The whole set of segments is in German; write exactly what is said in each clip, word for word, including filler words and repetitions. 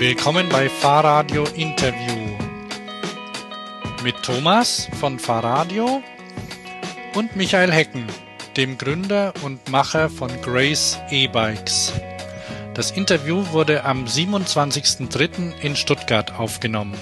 Willkommen bei Fahrradio Interview mit Thomas von Fahrradio und Michael Hecken, dem Gründer und Macher von Grace E-Bikes. Das Interview wurde am siebenundzwanzigsten dritten in Stuttgart aufgenommen.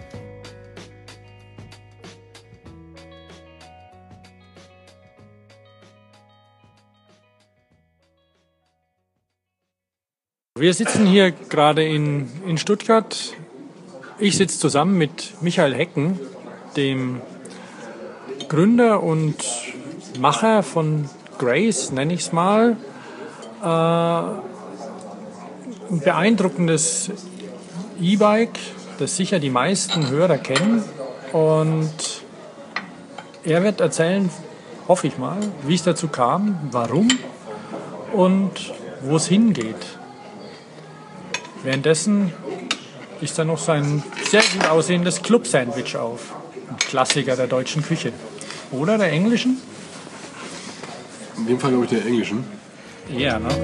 Wir sitzen hier gerade in, in Stuttgart. Ich sitze zusammen mit Michael Hecken, dem Gründer und Macher von Grace, nenne ich es mal. Äh, ein beeindruckendes E-Bike, das sicher die meisten Hörer kennen. Und er wird erzählen, hoffe ich mal, wie es dazu kam, warum und wo es hingeht. Währenddessen isst er noch sein sehr gut aussehendes Club-Sandwich auf. Ein Klassiker der deutschen Küche. Oder der englischen? In dem Fall glaube ich der englischen. Ja, ne?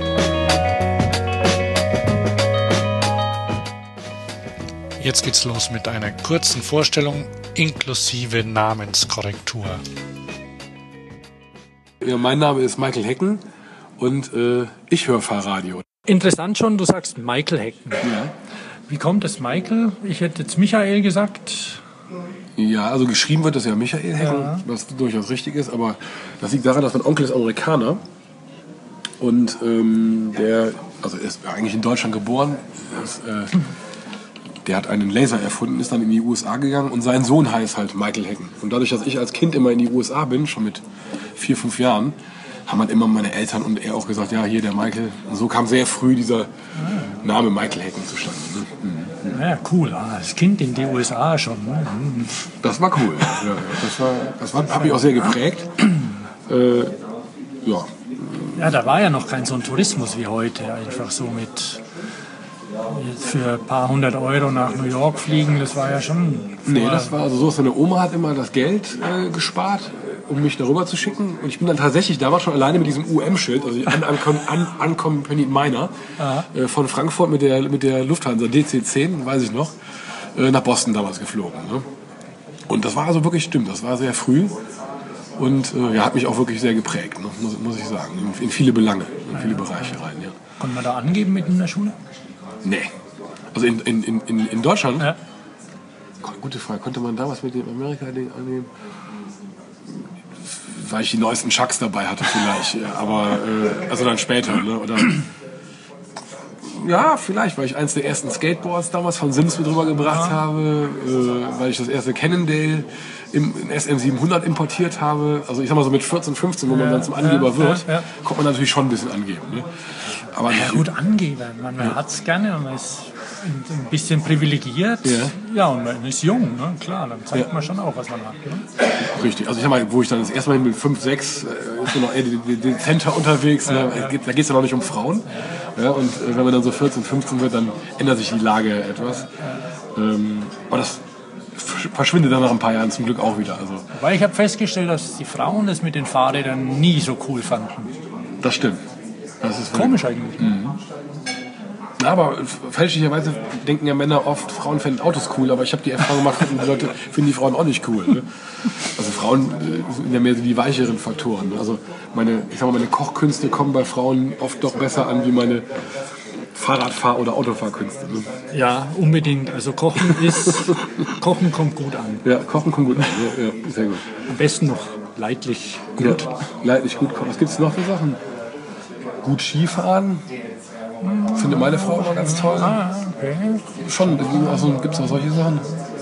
Jetzt geht's los mit einer kurzen Vorstellung inklusive Namenskorrektur. Ja, mein Name ist Michael Hecken und äh, ich höre Fahrradio. Interessant schon, du sagst Michael Hecken. Ja. Wie kommt es Michael? Ich hätte jetzt Michael gesagt. Ja, also geschrieben wird das ja Michael Hecken, Ja. was durchaus richtig ist, aber das liegt daran, dass mein Onkel ist Amerikaner und ähm, der, also er ist eigentlich in Deutschland geboren, ist, äh, der hat einen Laser erfunden, ist dann in die U S A gegangen und sein Sohn heißt halt Michael Hecken. Und dadurch, dass ich als Kind immer in die U S A bin, schon mit vier, fünf Jahren, haben halt immer meine Eltern und er auch gesagt, ja, hier der Michael. Und so kam sehr früh dieser Name Michael Hecken zustande. Ne? Ja, cool. Als Kind in die U S A schon. Ne? Das war cool. Ja, das war, das war, hat mich auch sehr geprägt. Äh, ja. Ja, da war ja noch kein so ein Tourismus wie heute. Einfach so mit für ein paar hundert Euro nach New York fliegen. Das war ja schon... Nee, das war also so, seine Oma hat immer das Geld äh, gespart, um mich darüber zu schicken. Und ich bin dann tatsächlich damals schon alleine mit diesem U M-Schild, also Unaccompanied Minor, äh, von Frankfurt mit der, mit der Lufthansa D C zehn, weiß ich noch, äh, nach Boston damals geflogen. Ne? Und das war also wirklich, stimmt, das war sehr früh. Und äh, ja, hat mich auch wirklich sehr geprägt, ne? muss, muss ich sagen, in, in viele Belange, in viele Bereiche rein. Ja. Konnte man da angeben mit in der Schule? Nee. Also in, in, in, in Deutschland? Ja. Gute Frage. Konnte man damals mit dem Amerika-Ding annehmen? Weil ich die neuesten Chucks dabei hatte vielleicht. Aber, äh, also dann später, ne? Oder, ja, vielleicht, weil ich eins der ersten Skateboards damals von Sims mit rübergebracht ja. habe. Äh, weil ich das erste Cannondale im, im S M siebenhundert importiert habe. Also ich sag mal so mit vierzehn, fünfzehn, wo man ja, dann zum Angeber ja, wird, ja, ja. kommt man natürlich schon ein bisschen angeben. Ne? Aber ja gut, angeben. Man, man ja. hat es gerne und man ist ein bisschen privilegiert. Ja, ja und man ist jung, ne? Klar, dann zeigt ja. man schon auch, was man hat. Ne? Richtig. Also ich sag mal, wo ich dann das erste Mal mit fünf, sechs, äh, ist man noch eher dezenter unterwegs. Ja, ne? ja. Da geht es ja noch nicht um Frauen. Ja, und äh, wenn man dann so vierzehn, fünfzehn wird, dann ändert sich die Lage etwas. Ja. Ähm, aber das verschwindet dann nach ein paar Jahren zum Glück auch wieder. Also, weil ich habe festgestellt, dass die Frauen das mit den Fahrrädern nie so cool fanden. Das stimmt. Das ist komisch eigentlich. Mhm. Ja, aber fälschlicherweise denken ja Männer oft, Frauen finden Autos cool, aber ich habe die Erfahrung gemacht, die Leute finden die Frauen auch nicht cool. Ne? Also Frauen sind ja mehr so die weicheren Faktoren. Also meine, ich sag mal, meine Kochkünste kommen bei Frauen oft doch besser an wie meine Fahrradfahr- oder Autofahrkünste. Ne? Ja, unbedingt. Also Kochen ist, Kochen kommt gut an. Ja, Kochen kommt gut an. Ja, ja, sehr gut. Am besten noch leidlich gut. Ja, leidlich gut kochen. Was gibt es noch für Sachen? Gut Skifahren. Finde meine Frau immer ganz toll. Ah, okay. Schon, also gibt es auch solche Sachen.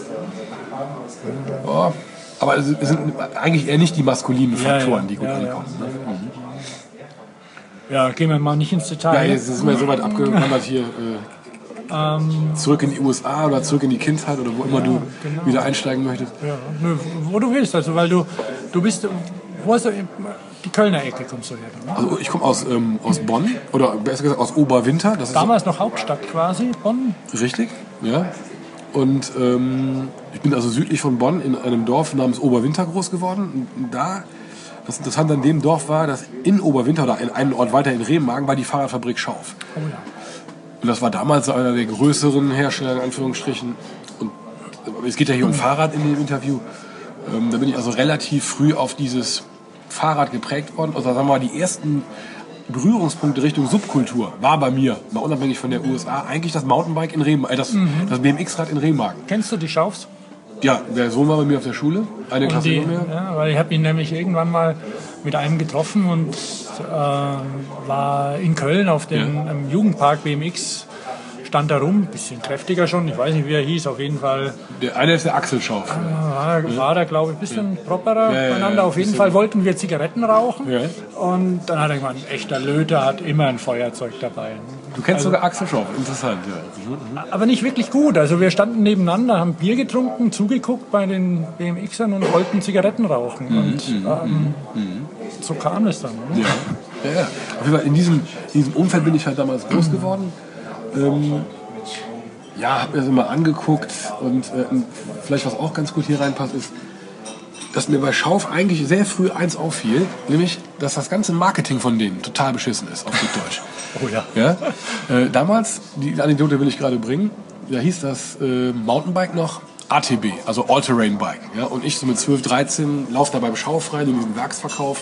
Ja, aber es sind eigentlich eher nicht die maskulinen Faktoren, ja, ja. die gut ja, ankommen. Ja. Ne? Mhm. Ja, gehen wir mal nicht ins Detail. Ja, jetzt sind wir so weit abgewandert hier. Äh, ähm, zurück in die U S A oder zurück in die Kindheit oder wo immer ja, du genau. wieder einsteigen möchtest. Ja, wo du willst, also weil du, du bist, wo hast du, die Kölner Ecke kommst du her. Ne? Also ich komme aus, ähm, aus Bonn oder besser gesagt aus Oberwinter. Das Damals ist noch Hauptstadt quasi, Bonn. Richtig, ja. Und ähm, ich bin also südlich von Bonn in einem Dorf namens Oberwinter groß geworden. Und da, das Interessante an dem Dorf war, dass in Oberwinter oder in einem Ort weiter in Remagen war die Fahrradfabrik Schauf. Oh ja. Und das war damals einer der größeren Hersteller, in Anführungsstrichen. Und es geht ja hier um Fahrrad in dem Interview. Ähm, da bin ich also relativ früh auf dieses Fahrrad geprägt worden. Also sagen wir mal, die ersten Berührungspunkte Richtung Subkultur war bei mir, mal unabhängig von der U S A, eigentlich das Mountainbike in Remagen, äh, das, mhm. das B M X-Rad in Remagen. Kennst du die Schaufs? Ja, der Sohn war bei mir auf der Schule, eine Klasse die, mehr. Ja, weil ich habe ihn nämlich irgendwann mal mit einem getroffen und äh, war in Köln auf dem ja. im Jugendpark B M X, stand da rum, bisschen kräftiger schon, ich weiß nicht, wie er hieß, auf jeden Fall. Der eine ist der Axel Schauf. Äh, war, ja. war da, glaube ich, ein bisschen ja. properer ja, ja, beieinander. Auf jeden Fall wollten wir Zigaretten rauchen ja. und dann hat er gemeint, ein echter Löter hat immer ein Feuerzeug dabei. Du kennst also, sogar Axel Schauf, interessant. Ja. Mhm. Aber nicht wirklich gut, also wir standen nebeneinander, haben Bier getrunken, zugeguckt bei den B M Xern und wollten Zigaretten rauchen mhm. und ähm, mhm. so kam es dann. Ne? Ja. Ja, ja. Auf jeden Fall in diesem, in diesem Umfeld bin ich halt damals groß geworden. Ähm, ja, habe mir das immer angeguckt und äh, vielleicht was auch ganz gut hier reinpasst ist, dass mir bei Schauf eigentlich sehr früh eins auffiel, nämlich, dass das ganze Marketing von denen total beschissen ist, auf gut Deutsch. Oh ja. ja? Äh, damals, die Anekdote will ich gerade bringen, da hieß das äh, Mountainbike noch A T B, also All-Terrain Bike. Ja? Und ich so mit zwölf, dreizehn laufe da beim Schauf rein in diesen Werksverkauf.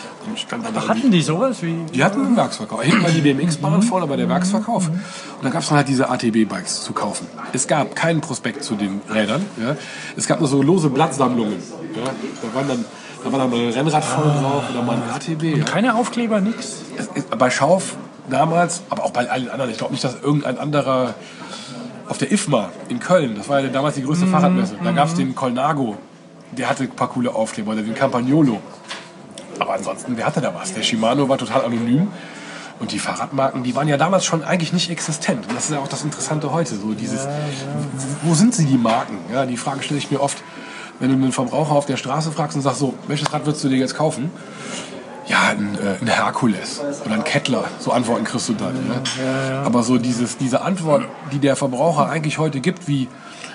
Ach, hatten die sowas? Wie? Die hatten einen Werksverkauf. Hinten war die B M X-Bahn vorne war der Werksverkauf. Und da gab es dann halt diese A T B-Bikes zu kaufen. Es gab keinen Prospekt zu den Rädern. Ja. Es gab nur so lose Blattsammlungen. Ja. Da, waren dann, da war dann mal ein Rennrad vorne drauf oder mal ein A T B. Und ja. keine Aufkleber, nix? Es, es, bei Schauf damals, aber auch bei allen anderen. Ich glaube nicht, dass irgendein anderer auf der I F M A in Köln, das war ja damals die größte mm, Fahrradmesse, da gab es den Colnago, der hatte ein paar coole Aufkleber, oder den Campagnolo. Aber ansonsten, wer hatte da was? Der Shimano war total anonym. Und die Fahrradmarken, die waren ja damals schon eigentlich nicht existent. Und das ist ja auch das Interessante heute. So dieses, ja, ja. Wo sind sie, die Marken? Ja, die Frage stelle ich mir oft, wenn du einen Verbraucher auf der Straße fragst und sagst so, welches Rad würdest du dir jetzt kaufen? Ja, ein, äh, ein Herkules oder ein Kettler. So Antworten kriegst du dann. Ja, ja. Ja, ja. Aber so dieses, diese Antwort, die der Verbraucher eigentlich heute gibt, wie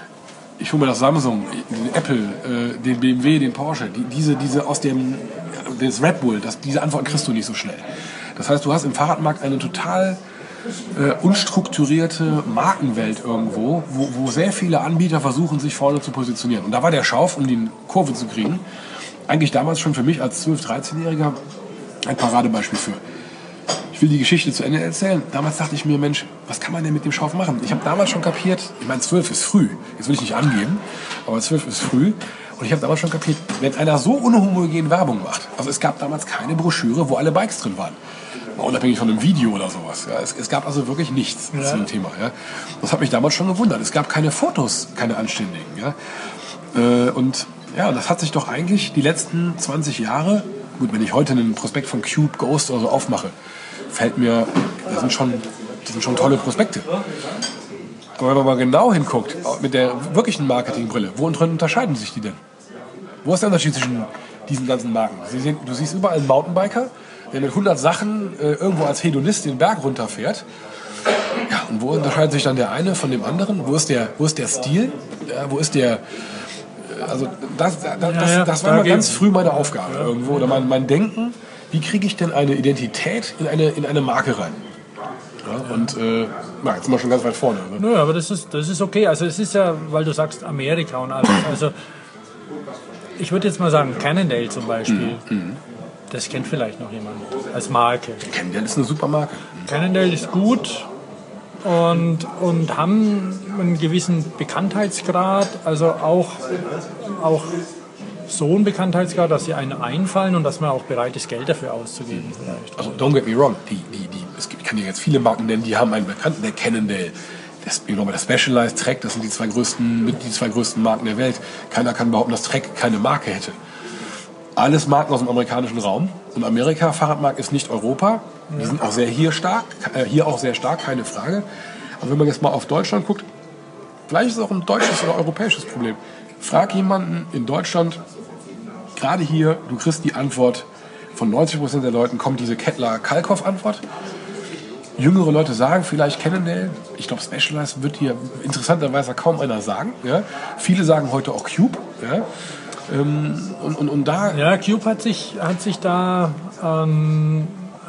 ich hole mir das Samsung, den Apple, äh, den B M W, den Porsche, die, diese, diese aus dem das Red Bull, das, diese Antworten kriegst du nicht so schnell. Das heißt, du hast im Fahrradmarkt eine total äh, unstrukturierte Markenwelt irgendwo, wo, wo sehr viele Anbieter versuchen, sich vorne zu positionieren. Und da war der Schauf, um die Kurve zu kriegen, eigentlich damals schon für mich als zwölf-, dreizehnjähriger ein Paradebeispiel für. Ich will die Geschichte zu Ende erzählen. Damals dachte ich mir, Mensch, was kann man denn mit dem Schauf machen? Ich habe damals schon kapiert, ich meine, zwölf ist früh, jetzt will ich nicht angeben, aber zwölf ist früh. Und ich habe damals schon kapiert, wenn einer so unhomogen Werbung macht, also es gab damals keine Broschüre, wo alle Bikes drin waren. Mal unabhängig von einem Video oder sowas. Ja. Es, es gab also wirklich nichts ja. zu dem Thema. Ja. Das hat mich damals schon gewundert. Es gab keine Fotos, keine anständigen. Ja. Äh, und ja, das hat sich doch eigentlich die letzten zwanzig Jahre, gut, wenn ich heute einen Prospekt von Cube, Ghost oder so aufmache, fällt mir, das sind schon, das sind schon tolle Prospekte. Aber wenn man mal genau hinguckt, mit der wirklichen Marketingbrille, wo unterscheiden sich die denn? Wo ist der Unterschied zwischen diesen ganzen Marken? Du siehst überall einen Mountainbiker, der mit hundert Sachen äh, irgendwo als Hedonist den Berg runterfährt. Ja, und wo unterscheidet sich dann der eine von dem anderen? Wo ist der, wo ist der Stil? Ja, wo ist der... Also das, das, das, das, das war immer ganz früh meine Aufgabe irgendwo, oder mein, mein Denken. Wie kriege ich denn eine Identität in eine, in eine Marke rein? Ja, und äh, na, jetzt sind wir schon ganz weit vorne. Ne? Nö, aber das ist, das ist okay. Also es ist ja, weil du sagst Amerika und alles. Also ich würde jetzt mal sagen, Cannondale zum Beispiel, mhm. das kennt vielleicht noch jemand als Marke. Cannondale ist eine super Marke. Cannondale ist gut und, und haben einen gewissen Bekanntheitsgrad, also auch, auch so einen Bekanntheitsgrad, dass sie einen einfallen und dass man auch bereit ist, Geld dafür auszugeben vielleicht. Also don't get me wrong, die, die, die, es gibt, ich kann dir jetzt viele Marken nennen, die haben einen Bekannten, der Cannondale. Das, ich glaube, der Specialized, Trek, das sind die zwei größten, die zwei größten Marken der Welt. Keiner kann behaupten, dass Trek keine Marke hätte. Alles Marken aus dem amerikanischen Raum. Und Amerika, Fahrradmarkt ist nicht Europa. Die sind auch sehr hier stark, äh, hier auch sehr stark, keine Frage. Aber wenn man jetzt mal auf Deutschland guckt, vielleicht ist es auch ein deutsches oder europäisches Problem. Frag jemanden in Deutschland, gerade hier, du kriegst die Antwort von neunzig Prozent der Leuten, kommt diese Kettler-Kalkoff-Antwort. Jüngere Leute sagen vielleicht Cannondale. Ich glaube, Specialized wird hier interessanterweise kaum einer sagen. Ja? Viele sagen heute auch Cube. Ja? Ähm, und, und, und da ja, Cube hat sich, hat sich da ähm,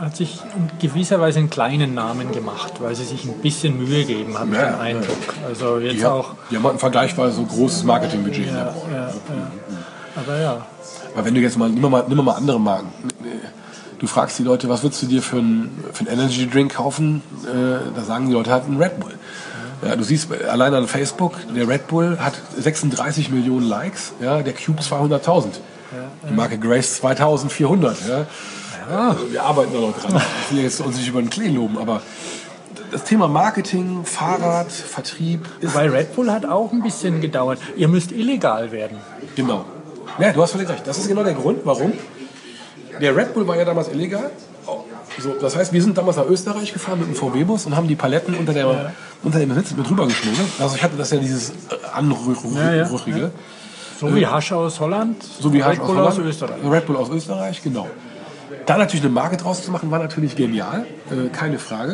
hat sich in gewisser Weise einen kleinen Namen gemacht, weil sie sich ein bisschen Mühe geben, habe ich Ja, den Eindruck. Also jetzt Ja, auch. die haben halt ein vergleichsweise so großes Marketingbudget. Ja, Ja. ja, ja. Aber ja. Aber wenn du jetzt mal, nimm mal, nimm mal andere Marken. Du fragst die Leute, was würdest du dir für einen, für einen Energy Drink kaufen? Äh, da sagen die Leute halt einen Red Bull. Ja, du siehst allein an Facebook, der Red Bull hat sechsunddreißig Millionen Likes, ja, der Cube zweihunderttausend. Die Marke Grace zweitausendvierhundert. Ja. Ja, wir arbeiten da noch dran. Ich will jetzt uns nicht über den Klee loben, aber das Thema Marketing, Fahrrad, Vertrieb ist... Weil Red Bull hat auch ein bisschen gedauert. Ihr müsst illegal werden. Genau. Ja, du hast völlig recht. Das ist genau der Grund, warum. Der Red Bull war ja damals illegal. So, das heißt, wir sind damals nach Österreich gefahren mit dem V W-Bus und haben die Paletten unter, der, ja. unter dem Sitz mit rübergeschmuggelt. Also ich hatte das ja dieses Anrührige. Ja, ja, ja. So wie Hasch aus Holland, so wie Hasch Red Bull aus, aus Holland, Österreich. Red Bull aus Österreich, genau. Da natürlich eine Marke draus zu machen, war natürlich genial, äh, keine Frage.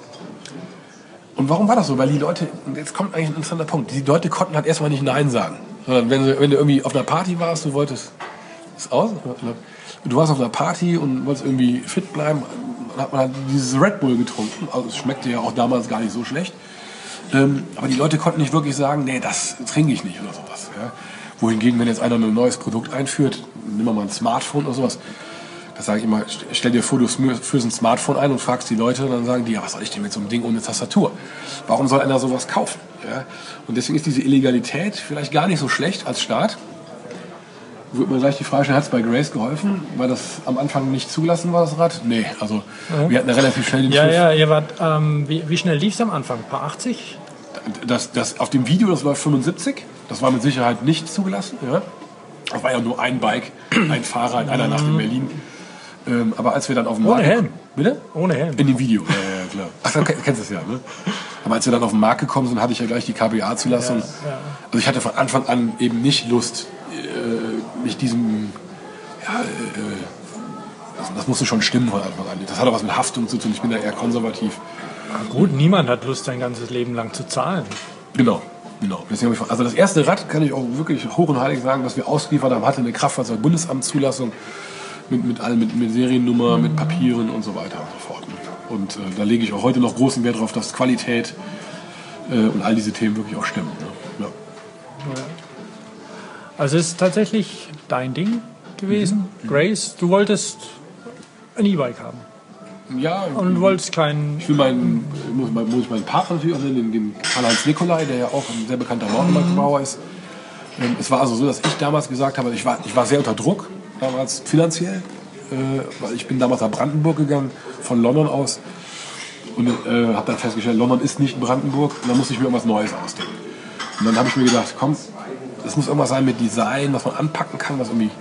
Und warum war das so? Weil die Leute, jetzt kommt eigentlich ein interessanter Punkt, die Leute konnten halt erstmal nicht Nein sagen. Sondern wenn, sie, wenn du irgendwie auf einer Party warst, du wolltest, ist aus, du warst auf einer Party und wolltest irgendwie fit bleiben, dann hat man halt dieses Red Bull getrunken. Also es schmeckte ja auch damals gar nicht so schlecht. Ähm, aber die Leute konnten nicht wirklich sagen, nee, das trinke ich nicht oder sowas. Ja? Wohingegen, wenn jetzt einer ein neues Produkt einführt, nimm mal ein Smartphone oder sowas, da sage ich immer, stell dir vor, du führst ein Smartphone ein und fragst die Leute und dann sagen die, ja, was soll ich denn mit so einem Ding ohne Tastatur? Warum soll einer sowas kaufen? Ja? Und deswegen ist diese Illegalität vielleicht gar nicht so schlecht als Staat. Würde mir gleich die Frage stellen, hat es bei Grace geholfen, weil das am Anfang nicht zugelassen war, das Rad? Nee, also ja. wir hatten ja relativ schnell den Ja, Schuss. ja, ihr wart, ähm, wie, wie schnell lief es am Anfang? Ein paar achtzig? Das, das, auf dem Video, das läuft fünfundsiebzig, das war mit Sicherheit nicht zugelassen. Ja. Das war ja nur ein Bike, ein Fahrer in einer Nacht in Berlin. Ähm, aber als wir dann auf dem Ohne Markt... Helm? Bitte? Ohne Helm. In dem Video, ja, ja, klar. Ach, du kennst es ja, ne? Aber als wir dann auf den Markt gekommen sind, hatte ich ja gleich die K B A-Zulassung. Ja, ja. Also ich hatte von Anfang an eben nicht Lust, äh, mich diesem... Ja, äh, das, das musste schon stimmen von Anfang an. Das hat auch was mit Haftung zu tun. Ich bin da eher konservativ. Na gut, niemand hat Lust, sein ganzes Leben lang zu zahlen. Genau. Genau. Deswegen hab ich, also das erste Rad kann ich auch wirklich hoch und heilig sagen, dass wir ausgeliefert haben, hatte eine Kraftfahrzeug-Bundesamtszulassung mit, mit allem, mit, mit Seriennummer, mit Papieren und so weiter und so fort. Und äh, da lege ich auch heute noch großen Wert darauf, dass Qualität äh, und all diese Themen wirklich auch stimmen. Ne? Ja. Also es ist tatsächlich dein Ding gewesen, mhm. Grace. Du wolltest ein E-Bike haben. Ja, und du wolltest keinen... Ich will meinen, muss, muss ich meinen Partner natürlich auch nennen, den Karl-Heinz Nicolai, der ja auch ein sehr bekannter Mountainbike-Bauer ist. Ähm, es war also so, dass ich damals gesagt habe, ich war, ich war sehr unter Druck, damals finanziell, äh, weil ich bin damals nach Brandenburg gegangen, von London aus. Und äh, habe dann festgestellt, London ist nicht Brandenburg, und dann musste ich mir irgendwas Neues ausdenken. Und dann habe ich mir gedacht, komm, es muss irgendwas sein mit Design, was man anpacken kann, was irgendwie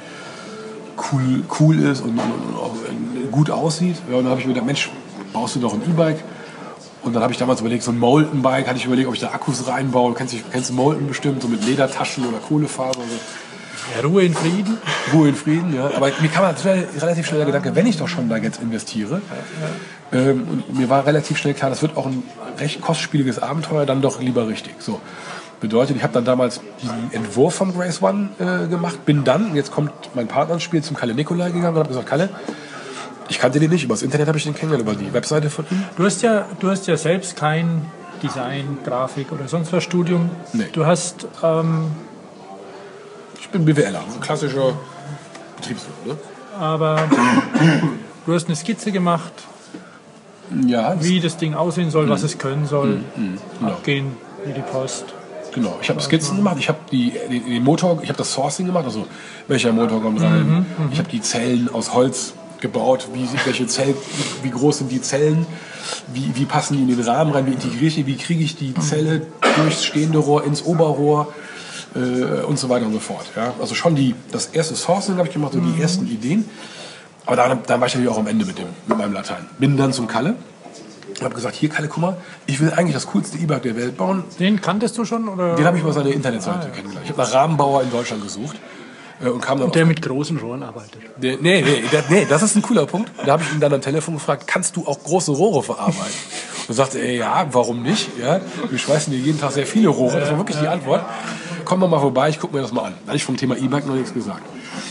cool, cool ist und, und, und auch gut aussieht. Ja, und dann habe ich mir gedacht, Mensch, baust du doch ein E-Bike? Und dann habe ich damals überlegt, so ein Molten-Bike, hatte ich überlegt, ob ich da Akkus reinbaue. Kennst du, kennst du Molten bestimmt, so mit Ledertaschen oder Kohlefaser? So. Ja, Ruhe in Frieden. Ruhe in Frieden, ja. Aber mir kam halt relativ schnell der Gedanke, wenn ich doch schon da jetzt investiere, ja, ja. Ähm, und mir war relativ schnell klar, das wird auch ein recht kostspieliges Abenteuer, dann doch lieber richtig. So. Bedeutet, ich habe dann damals diesen Entwurf vom Grace One äh, gemacht, bin dann, jetzt kommt mein Partner ins Spiel, zum Kalle Nicolai gegangen und habe gesagt, Kalle, ich kannte den nicht, über das Internet habe ich den kennengelernt, über die Webseite von ihm. Du hast ja, du hast ja selbst kein Design, Grafik oder sonst was Studium. Nee. Du hast... Ähm, ich bin BWLer, ein klassischer Betriebswirt. Ne? Aber du hast eine Skizze gemacht, ja, das wie das Ding aussehen soll, mhm. was es können soll, mhm. genau. abgehen wie die Post. Genau, ich habe Skizzen gemacht, ich habe die, die, den Motor, ich habe das Sourcing gemacht, also welcher Motor kommt rein. Mhm. Ich habe die Zellen aus Holz gebaut, wie, welche Zell, wie groß sind die Zellen, wie, wie passen die in den Rahmen rein, wie integriere ich die, wie kriege ich die Zelle durchs stehende Rohr ins Oberrohr äh, und so weiter und so fort. Ja? Also schon die, das erste Sourcing habe ich gemacht, so die ersten Ideen, aber dann, dann war ich natürlich auch am Ende mit, dem, mit meinem Latein. Bin dann zum Kalle. Ich habe gesagt, hier Kalle, guck mal, ich will eigentlich das coolste E-Bike der Welt bauen. Den kanntest du schon? Oder? Den habe ich über seine Internetseite ah, ja. kennengelernt. Ich habe nach Rahmenbauer in Deutschland gesucht. Und kam dann und der mit großen Rohren arbeitet. Der, nee, nee, der, nee, das ist ein cooler Punkt. Da habe ich ihn dann am Telefon gefragt, kannst du auch große Rohre verarbeiten? Und sagte er, ja, warum nicht? Ja, wir schweißen hier jeden Tag sehr viele Rohre. Das war wirklich die Antwort. Komm doch mal vorbei, ich gucke mir das mal an. Da hatte ich vom Thema E-Bike noch nichts gesagt.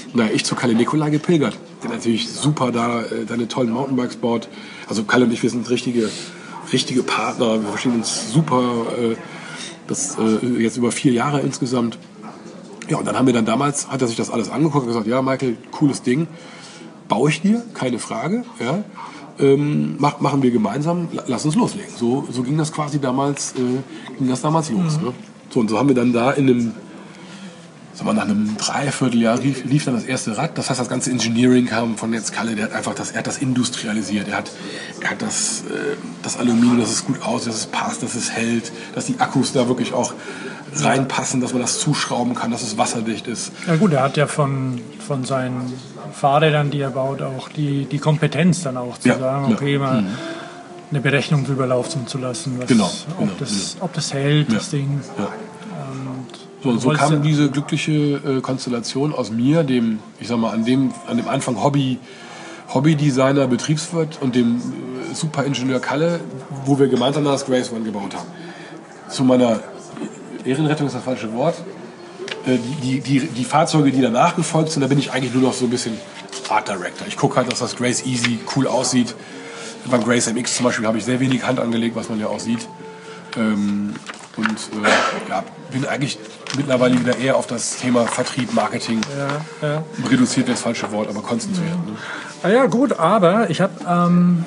naja, ich zu Kalle Nicolai gepilgert. Der natürlich super da äh, deine tollen Mountainbikes baut. Also Kalle und ich, wir sind richtige, richtige Partner. Wir verstehen uns super. Äh, das äh, jetzt über vier Jahre insgesamt. Ja, und dann haben wir dann damals, hat er sich das alles angeguckt und gesagt, ja, Michael, cooles Ding. Baue ich dir, keine Frage. Ja. Ähm, mach, machen wir gemeinsam, lass uns loslegen. So, so ging das quasi damals, äh, ging das damals los. Mhm. Ne? So, und so haben wir dann da in einem, sagen wir, nach einem Dreivierteljahr lief, lief dann das erste Rad. Das heißt, das ganze Engineering kam von jetzt Kalle, der hat einfach das, er hat das industrialisiert. Er hat, er hat das, äh, das Aluminium, dass es gut aussieht, dass es passt, dass es hält, dass die Akkus da wirklich auch reinpassen, dass man das zuschrauben kann, dass es wasserdicht ist. Ja gut, er hat ja von, von seinen Fahrrädern, die er baut, auch die, die Kompetenz dann auch zu ja, sagen, okay, ja. mal mhm. eine Berechnung drüber laufen zu lassen, was, genau, ob, genau, das, genau. ob das hält, ja. das Ding. Ja. Und so, und so kam ja diese glückliche äh, Konstellation aus mir, dem, ich sag mal, an dem, an dem Anfang Hobby, Hobbydesigner, Betriebswirt und dem äh, Superingenieur Kalle, wo wir gemeinsam das Grace One gebaut haben. Zu meiner Ehrenrettung ist das falsche Wort. Äh, die, die, die Fahrzeuge, die danach gefolgt sind, da bin ich eigentlich nur noch so ein bisschen Art Director. Ich gucke halt, dass das Grace Easy cool aussieht. Beim Grace M X zum Beispiel habe ich sehr wenig Hand angelegt, was man ja auch sieht. Ähm, und äh, ja, bin eigentlich mittlerweile wieder eher auf das Thema Vertrieb, Marketing, ja, ja. reduziert wäre das falsche Wort, aber konzentriert. Mhm. Ne? Ah ja gut, aber ich habe ähm,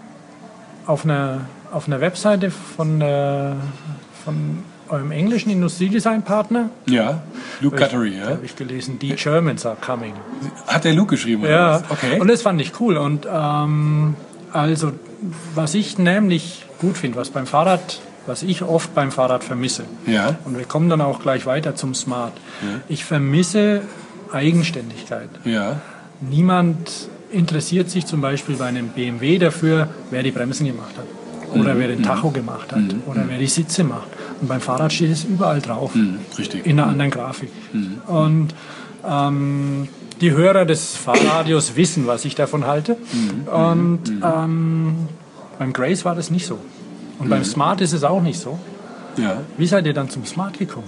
auf einer auf einer Webseite von, äh, von eurem englischen Industriedesign-Partner, ja, Luke Guttery, ja, habe ich gelesen, die Germans are coming. Hat der Luke geschrieben? Oder ja, was? Okay. Und das fand ich cool. Und ähm, also, was ich nämlich gut finde, was beim Fahrrad, was ich oft beim Fahrrad vermisse, ja. und wir kommen dann auch gleich weiter zum Smart. Ja. Ich vermisse Eigenständigkeit. Ja. Niemand interessiert sich zum Beispiel bei einem B M W dafür, wer die Bremsen gemacht hat. Oder mhm. wer den Tacho gemacht hat. Mhm. Oder wer die Sitze macht. Und beim Fahrrad steht es überall drauf. Mhm. Richtig. In einer anderen Grafik. Mhm. Und ähm, die Hörer des Fahrradios wissen, was ich davon halte. Mhm. Und mhm. ähm, beim Grace war das nicht so. Und mhm. beim Smart ist es auch nicht so. Ja. Wie seid ihr dann zum Smart gekommen?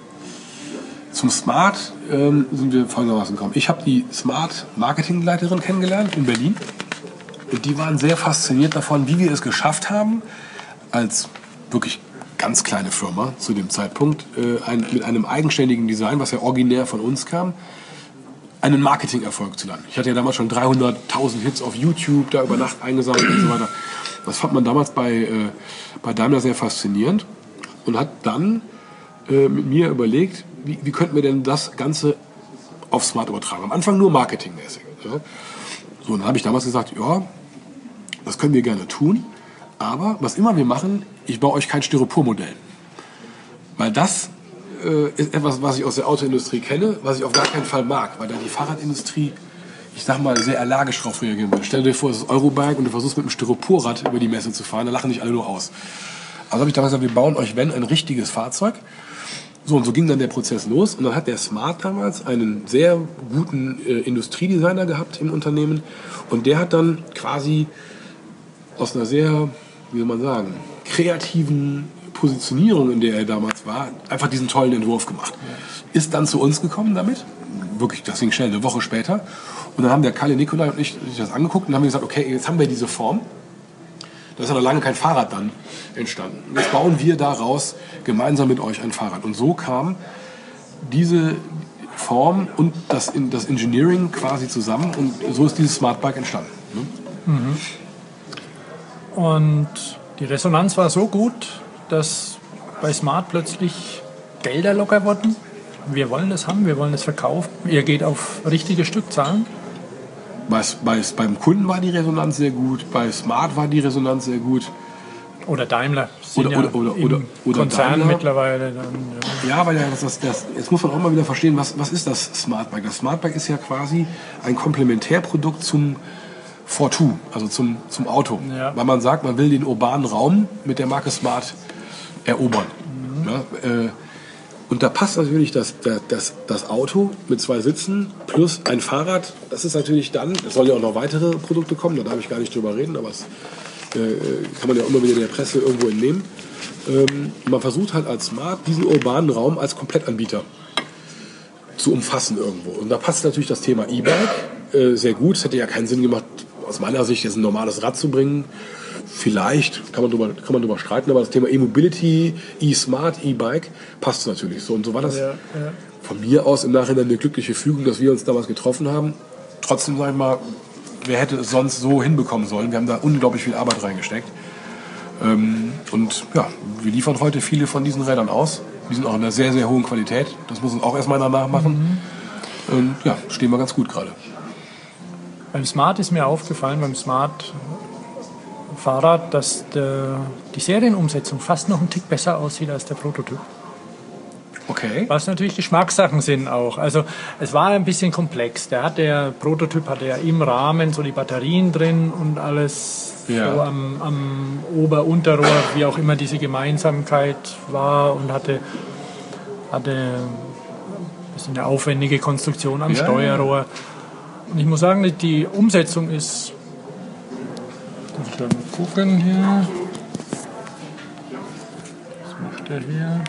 Zum Smart ähm, sind wir folgendermaßen gekommen. Ich habe die Smart-Marketingleiterin kennengelernt in Berlin. Und die waren sehr fasziniert davon, wie wir es geschafft haben, als wirklich ganz kleine Firma zu dem Zeitpunkt, äh, ein, mit einem eigenständigen Design, was ja originär von uns kam, einen Marketing-Erfolg zu landen. Ich hatte ja damals schon dreihunderttausend Hits auf YouTube, da über Nacht eingesammelt und so weiter. Das fand man damals bei, äh, bei Daimler sehr faszinierend und hat dann äh, mit mir überlegt, wie, wie könnten wir denn das Ganze auf Smart übertragen. Am Anfang nur marketingmäßig. Ja. So, und dann habe ich damals gesagt, ja, das können wir gerne tun, aber was immer wir machen, ich baue euch kein Styropormodell. Weil das äh, ist etwas, was ich aus der Autoindustrie kenne, was ich auf gar keinen Fall mag, weil da die Fahrradindustrie, ich sag mal, sehr allergisch drauf reagieren will. Stell dir vor, es ist Eurobike und du versuchst mit einem Styroporrad über die Messe zu fahren, da lachen dich alle nur aus. Also habe ich damals gesagt, wir bauen euch, wenn, ein richtiges Fahrzeug. So, und so ging dann der Prozess los. Und dann hat der Smart damals einen sehr guten äh, Industriedesigner gehabt im Unternehmen. Und der hat dann quasi aus einer sehr, wie soll man sagen, kreativen Positionierung, in der er damals war, einfach diesen tollen Entwurf gemacht. Ist dann zu uns gekommen damit. Wirklich, das ging schnell, eine Woche später. Und dann haben der Kalle Nicolai und ich sich das angeguckt und haben gesagt, okay, jetzt haben wir diese Form. Da ist ja noch lange kein Fahrrad dann entstanden. Jetzt bauen wir daraus gemeinsam mit euch ein Fahrrad. Und so kam diese Form und das, das Engineering quasi zusammen. Und so ist dieses Smart Bike entstanden. Mhm. Und die Resonanz war so gut, dass bei Smart plötzlich Gelder locker wurden. Wir wollen das haben, wir wollen das verkaufen. Ihr geht auf richtige Stückzahlen. Bei, bei, beim Kunden war die Resonanz sehr gut, bei Smart war die Resonanz sehr gut. Oder Daimler. Sind oder, ja oder, oder, im oder, oder Konzern Daimler. mittlerweile. Dann, ja, ja, weil ja, das, das, das, jetzt muss man auch mal wieder verstehen, was, was ist das Smartbike? Das Smartbike ist ja quasi ein Komplementärprodukt zum four two, also zum, zum Auto. Ja. Weil man sagt, man will den urbanen Raum mit der Marke Smart erobern. Mhm. Ja, äh, und da passt natürlich das, das, das Auto mit zwei Sitzen plus ein Fahrrad. Das ist natürlich dann, es sollen ja auch noch weitere Produkte kommen, da darf ich gar nicht drüber reden, aber das äh, kann man ja immer wieder in der Presse irgendwo entnehmen. Ähm, man versucht halt als Smart diesen urbanen Raum als Komplettanbieter zu umfassen irgendwo. Und da passt natürlich das Thema E-Bike äh, sehr gut. Es hätte ja keinen Sinn gemacht, aus meiner Sicht jetzt ein normales Rad zu bringen. Vielleicht kann man drüber, kann man drüber streiten, aber das Thema E-Mobility, E-Smart, E-Bike passt natürlich so. Und so war das Ja, ja. von mir aus im Nachhinein eine glückliche Fügung, dass wir uns damals getroffen haben. Trotzdem, sag ich mal, wer hätte es sonst so hinbekommen sollen? Wir haben da unglaublich viel Arbeit reingesteckt. Ähm, und ja, wir liefern heute viele von diesen Rädern aus. Die sind auch in einer sehr, sehr hohen Qualität. Das muss uns auch erstmal danach machen. Mhm. Und ja, stehen wir ganz gut gerade. Beim Smart ist mir aufgefallen, beim Smart Fahrrad, dass der, die Serienumsetzung fast noch einen Tick besser aussieht als der Prototyp. Okay. Was natürlich Geschmackssachen sind auch. Also es war ein bisschen komplex. Der, hat der Prototyp hatte ja im Rahmen so die Batterien drin und alles Ja. so am, am Ober-Unterrohr, wie auch immer diese Gemeinsamkeit war, und hatte, hatte ein bisschen eine aufwendige Konstruktion am Ja. Steuerrohr. Und ich muss sagen, die Umsetzung ist... Muss ich mal gucken hier. Was macht der hier?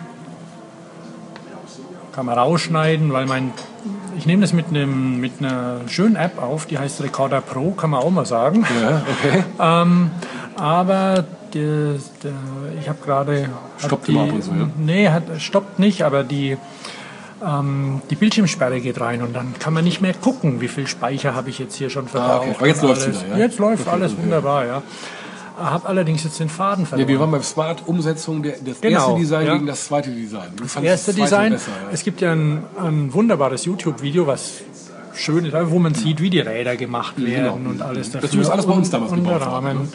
Kann man rausschneiden, weil mein... Ich nehme das mit, einem, mit einer schönen App auf, die heißt Recorder Pro, kann man auch mal sagen. Ja, okay. Ähm, aber der, der, ich habe gerade... Stoppt die, immer ab und so, ja? Nee, hat, stoppt nicht, aber die... Ähm, die Bildschirmsperre geht rein und dann kann man nicht mehr gucken, wie viel Speicher habe ich jetzt hier schon verbraucht. Ah, okay. Aber jetzt und läuft's alles. wieder, ja? Jetzt läuft Okay, alles okay. wunderbar, ja. Habe allerdings jetzt den Faden verloren. Ja, wir waren beim Smart-Umsetzung, der, das Genau, erste Design ja. gegen das zweite Design. Du Das fandst erste das zweite Design, besser, ja. es gibt ja ein, ein wunderbares YouTube-Video, was schön ist, wo man sieht, wie die Räder gemacht werden Genau. und alles dafür. Das ist alles bei uns damals und, und gebaut der worden, Rahmen.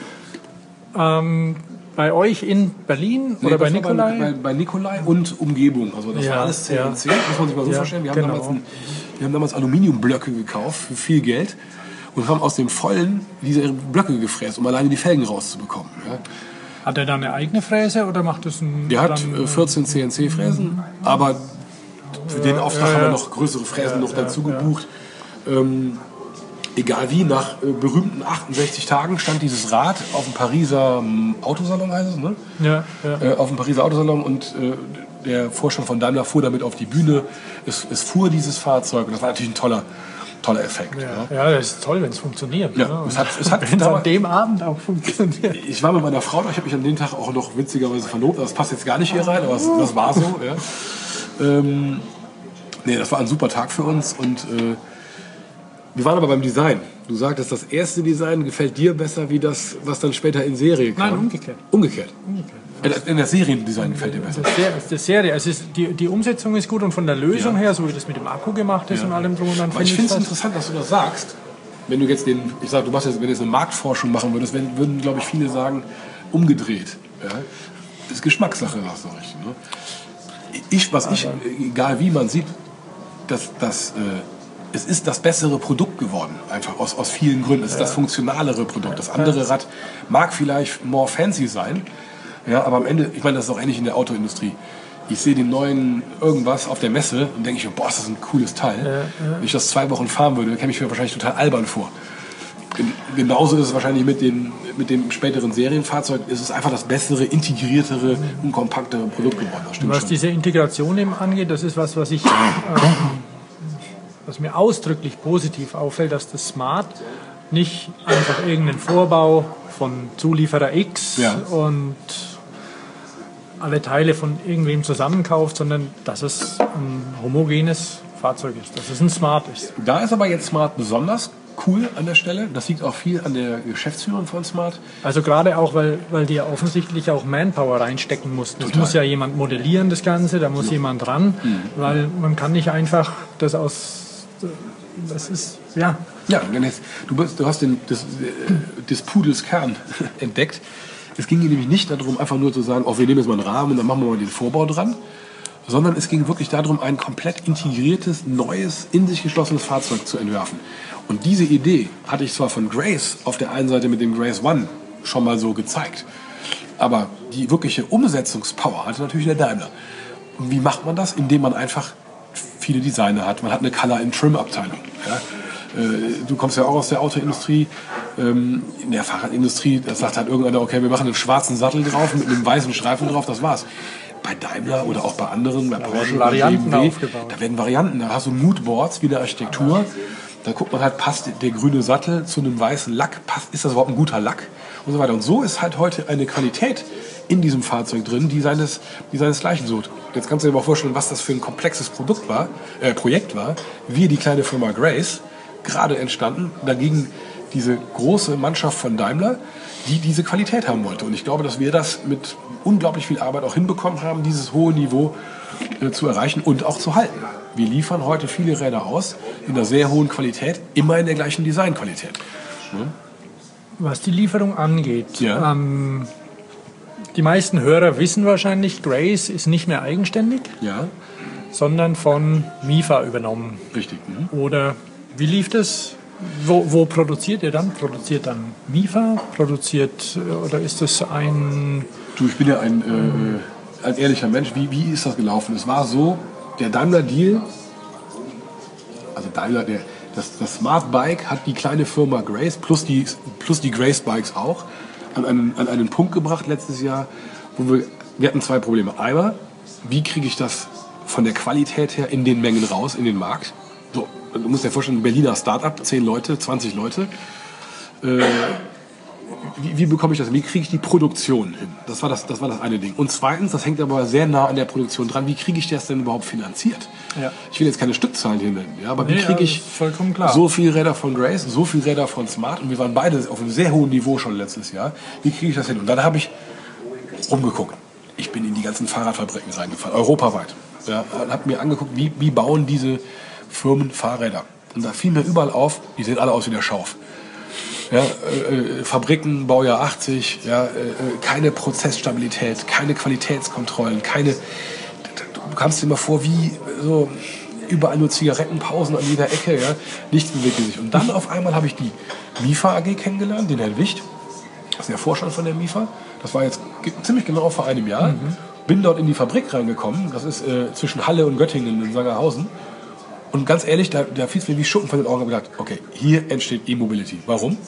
Ähm, bei euch in Berlin Nee, oder bei das war Nikolai? Bei, bei Nikolai und Umgebung. Also das Ja, war alles C N C, ja. muss man sich mal so Ja, vorstellen. Wir haben, genau. damals ein, wir haben damals Aluminiumblöcke gekauft für viel Geld und haben aus dem Vollen diese Blöcke gefräst, um alleine die Felgen rauszubekommen. Ja. Hat er da eine eigene Fräse oder macht das ein... Der hat dann, äh, vierzehn C N C-Fräsen, aber für den Auftrag ja, haben wir ja. noch größere Fräsen noch dazu gebucht. Ähm, egal wie, nach äh, berühmten achtundsechzig Tagen stand dieses Rad auf dem Pariser ähm, Autosalon, heißt es, ne? Ja, ja. Äh, auf dem Pariser Autosalon, und äh, der Vorstand von Daimler fuhr damit auf die Bühne. Es, es fuhr dieses Fahrzeug und das war natürlich ein toller, toller Effekt. Ja. Ja, ja, das ist toll, wenn es funktioniert. Ja, ne? es hat- es hat wenn es an damals- dem Abend auch funktioniert. Ich war mit meiner Frau da, ich habe mich an dem Tag auch noch witzigerweise verlobt, das passt jetzt gar nicht hier rein, aber das, das war so. Ja. Ähm, nee, das war ein super Tag für uns, und äh, wir waren aber beim Design. Du sagtest, das erste Design gefällt dir besser wie das, was dann später in Serie kam. Nein, umgekehrt. Umgekehrt. Äh, In der Seriendesign gefällt dir besser. Das ist sehr, das ist Serie. Es ist, die, die Umsetzung ist gut und von der Lösung Ja. her, so wie das mit dem Akku gemacht ist Ja. und allem drum und dran, Aber ich finde es das- interessant, dass du das sagst. Wenn du jetzt den, ich sag, du machst jetzt, wenn du jetzt eine Marktforschung machen würdest, wenn, würden, glaube ich, viele sagen, umgedreht. Ja? Das ist Geschmackssache, sagst du richtig. Ne? Ich, was ich, egal wie man sieht, dass das, äh, es ist das bessere Produkt geworden, einfach aus, aus vielen Gründen. Es ist das funktionalere Produkt. Das andere Rad mag vielleicht more fancy sein, ja, aber am Ende, ich meine, das ist auch ähnlich in der Autoindustrie. Ich sehe den neuen irgendwas auf der Messe und denke ich, boah, ist das ein cooles Teil. Wenn ich das zwei Wochen fahren würde, käme ich mir wahrscheinlich total albern vor. Gen- Genauso ist es wahrscheinlich mit, den, mit dem späteren Serienfahrzeug. Es ist einfach das bessere, integriertere und kompaktere Produkt geworden. Das stimmt Was schon. diese Integration eben angeht, das ist was, was ich, ähm, was mir ausdrücklich positiv auffällt, dass das Smart nicht einfach irgendein Vorbau von Zulieferer X Ja. und alle Teile von irgendwem zusammenkauft, sondern dass es ein homogenes Fahrzeug ist, dass es ein Smart ist. Da ist aber jetzt Smart besonders cool an der Stelle. Das liegt auch viel an der Geschäftsführung von Smart. Also gerade auch, weil, weil die ja offensichtlich auch Manpower reinstecken mussten. Es Total. muss ja jemand modellieren, das Ganze, da muss jemand ran, weil man kann nicht einfach das aus... Das ist, ja, Ja, wenn jetzt, du, bist, du hast den, des, äh, des Pudels Kern entdeckt. Es ging hier nämlich nicht darum, einfach nur zu sagen, oh, wir nehmen jetzt mal einen Rahmen und dann machen wir mal den Vorbau dran, sondern es ging wirklich darum, ein komplett integriertes, neues, in sich geschlossenes Fahrzeug zu entwerfen. Und diese Idee hatte ich zwar von Grace auf der einen Seite mit dem Grace One schon mal so gezeigt, aber die wirkliche Umsetzungspower hatte natürlich der Daimler. Und wie macht man das? Indem man einfach viele Designer hat. Man hat eine Color- and Trim-Abteilung. Ja? Du kommst ja auch aus der Autoindustrie. In der Fahrradindustrie, da sagt halt irgendeiner, okay, wir machen einen schwarzen Sattel drauf mit einem weißen Streifen drauf, das war's. bei Daimler oder auch bei anderen, bei Da Porsche, werden Varianten B M W, aufgebaut. da werden Varianten. Da hast du Moodboards wie eine Architektur. Da guckt man halt, passt der grüne Sattel zu einem weißen Lack, passt, ist das überhaupt ein guter Lack und so weiter. Und so ist halt heute eine Qualität in diesem Fahrzeug drin, die seines, die seinesgleichen sucht. Jetzt kannst du dir mal vorstellen, was das für ein komplexes Produkt war, äh, Projekt war. Wir, die kleine Firma Grace, gerade entstanden, dagegen diese große Mannschaft von Daimler, die diese Qualität haben wollte. Und ich glaube, dass wir das mit unglaublich viel Arbeit auch hinbekommen haben, dieses hohe Niveau äh, zu erreichen und auch zu halten. Wir liefern heute viele Räder aus in einer sehr hohen Qualität, immer in der gleichen Designqualität. Ja? Was die Lieferung angeht, Ja. ähm, die meisten Hörer wissen wahrscheinlich, Grace ist nicht mehr eigenständig, Ja, sondern von Mifa übernommen. richtig. Mhm. Oder wie lief das? Wo, wo produziert ihr dann? Produziert dann Mifa? Produziert äh, oder ist das ein... Du, ich bin ja ein, äh, ein ehrlicher Mensch. Wie, wie ist das gelaufen? Es war so, der Daimler-Deal, also Daimler, der, das, das Smart Bike hat die kleine Firma Grace plus die, plus die Grace Bikes auch an einen, an einen Punkt gebracht letztes Jahr, wo wir, wir hatten zwei Probleme. Einmal, wie kriege ich das von der Qualität her in den Mengen raus, in den Markt? So, du musst dir vorstellen, ein Berliner Start-up, zehn Leute, zwanzig Leute. Äh, wie, wie bekomme ich das? Wie kriege ich die Produktion hin? Das war das, das war das eine Ding. Und zweitens, das hängt aber sehr nah an der Produktion dran, wie kriege ich das denn überhaupt finanziert? Ja. Ich will jetzt keine Stückzahlen hier nennen, ja, aber wie Nee, kriege ja, ich vollkommen klar. so viele Räder von Grace, so viele Räder von Smart und wir waren beide auf einem sehr hohen Niveau schon letztes Jahr. Wie kriege ich das hin? Und dann habe ich rumgeguckt. Ich bin in die ganzen Fahrradfabriken reingefahren, europaweit. Ja, und habe mir angeguckt, wie, wie bauen diese Firmen Fahrräder. Und da fiel mir überall auf, die sehen alle aus wie der Schauf. Ja, äh, Fabriken, Baujahr achtzig, ja, äh, keine Prozessstabilität, keine Qualitätskontrollen, keine. Du kamst dir immer vor wie so überall nur Zigarettenpausen an jeder Ecke, ja, nichts bewegte sich. Und dann auf einmal habe ich die Mifa A G kennengelernt, den Herrn Wicht, das ist der Vorstand von der Mifa. Das war jetzt ge- ziemlich genau vor einem Jahr. Mhm. Bin dort in die Fabrik reingekommen, das ist äh, zwischen Halle und Göttingen in Sangerhausen. Und ganz ehrlich, da, da fiel es mir wie Schuppen von den Augen. Ich habe gedacht, okay, hier entsteht E-Mobility. Warum?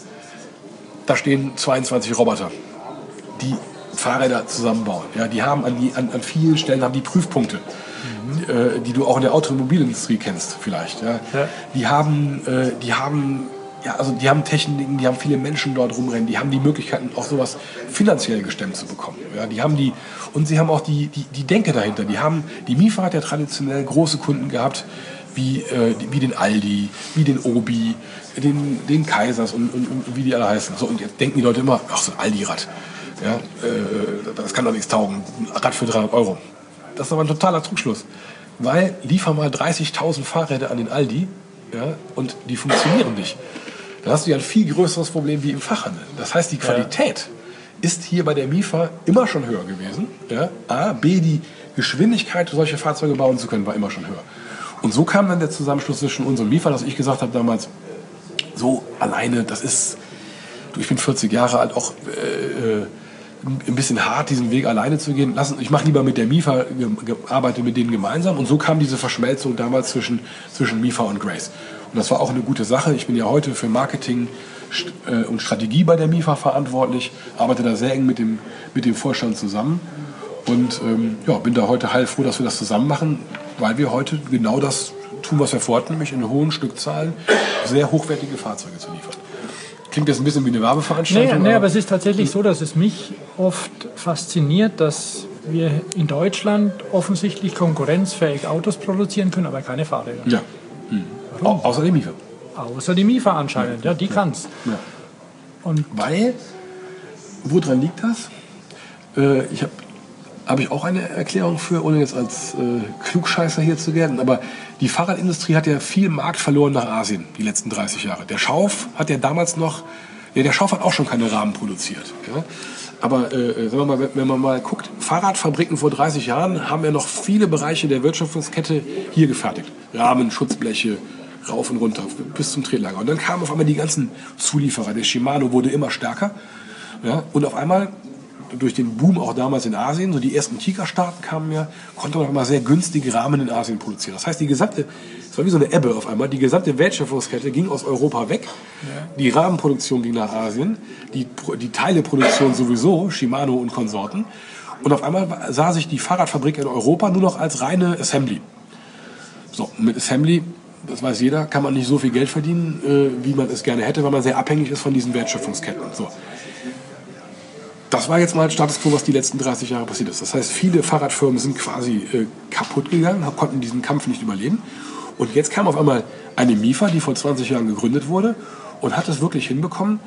Da stehen zweiundzwanzig Roboter, die Fahrräder zusammenbauen. Ja, die haben an, die, an, an vielen Stellen haben die Prüfpunkte, mhm. äh, die du auch in der Automobilindustrie kennst vielleicht. Ja. Ja. Die haben, äh, die haben, ja, also die haben Techniken, die haben viele Menschen dort rumrennen, die haben die Möglichkeiten, auch sowas finanziell gestemmt zu bekommen. Ja, die haben die und sie haben auch die, die, die Denke dahinter. Die haben, die Mifa hat ja traditionell große Kunden gehabt. Wie, äh, wie den Aldi, wie den Obi, den, den Kaisers und, und, und wie die alle heißen. So, und jetzt denken die Leute immer, ach so ein Aldi-Rad, ja, äh, das kann doch nichts taugen, ein Rad für dreihundert Euro. Das ist aber ein totaler Trugschluss, weil liefer mal dreißigtausend Fahrräder an den Aldi, ja, und die funktionieren nicht. Dann hast du ja ein viel größeres Problem wie im Fachhandel. Das heißt, die Qualität ja. ist hier bei der Mifa immer schon höher gewesen. Ja? A, B, die Geschwindigkeit, solche Fahrzeuge bauen zu können, war immer schon höher. Und so kam dann der Zusammenschluss zwischen uns und Mifa, dass ich gesagt habe damals, so alleine, das ist, du, ich bin vierzig Jahre alt, auch äh, ein bisschen hart, diesen Weg alleine zu gehen. Lass, ich mache lieber mit der Mifa, arbeite mit denen gemeinsam. Und so kam diese Verschmelzung damals zwischen, zwischen Mifa und Grace. Und das war auch eine gute Sache. Ich bin ja heute für Marketing äh, und Strategie bei der Mifa verantwortlich, arbeite da sehr eng mit dem, mit dem Vorstand zusammen. Und ähm, ja, bin da heute heilfroh, dass wir das zusammen machen, weil wir heute genau das tun, was wir vorhatten, nämlich in hohen Stückzahlen sehr hochwertige Fahrzeuge zu liefern. Klingt jetzt ein bisschen wie eine Werbeveranstaltung. Nee, nee, aber es ist tatsächlich so, dass es mich oft fasziniert, dass wir in Deutschland offensichtlich konkurrenzfähig Autos produzieren können, aber keine Fahrräder. Ja. Mhm. Au außer die Mifa. Außer die Mifa anscheinend, ja, ja die ja. kann's. Ja. Und weil, woran liegt das? Äh, ich habe Habe ich auch eine Erklärung für, ohne jetzt als äh, Klugscheißer hier zu gelten. Aber die Fahrradindustrie hat ja viel Markt verloren nach Asien, die letzten dreißig Jahre. Der Schauf hat ja damals noch, ja, der Schauf hat auch schon keine Rahmen produziert. Ja? Aber äh, sagen wir mal, wenn man mal guckt, Fahrradfabriken vor dreißig Jahren haben ja noch viele Bereiche der Wertschöpfungskette hier gefertigt. Rahmen, Schutzbleche, rauf und runter, bis zum Tretlager. Und dann kamen auf einmal die ganzen Zulieferer. Der Shimano wurde immer stärker. Ja? Und auf einmal durch den Boom auch damals in Asien, so die ersten Kika-Staaten kamen ja, konnte man auch mal sehr günstige Rahmen in Asien produzieren. Das heißt, die gesamte, es war wie so eine Ebbe auf einmal, die gesamte Wertschöpfungskette ging aus Europa weg, ja. Die Rahmenproduktion ging nach Asien, die, die Teileproduktion sowieso, Shimano und Konsorten, Und auf einmal sah sich die Fahrradfabrik in Europa nur noch als reine Assembly. So, mit Assembly, das weiß jeder, kann man nicht so viel Geld verdienen, äh, wie man es gerne hätte, weil man sehr abhängig ist von diesen Wertschöpfungsketten. So. Das war jetzt mal Status quo, was die letzten dreißig Jahre passiert ist. Das heißt, viele Fahrradfirmen sind quasi äh, kaputt gegangen, konnten diesen Kampf nicht überleben. Und jetzt kam auf einmal eine MIFA, die vor zwanzig Jahren gegründet wurde und hat es wirklich hinbekommen,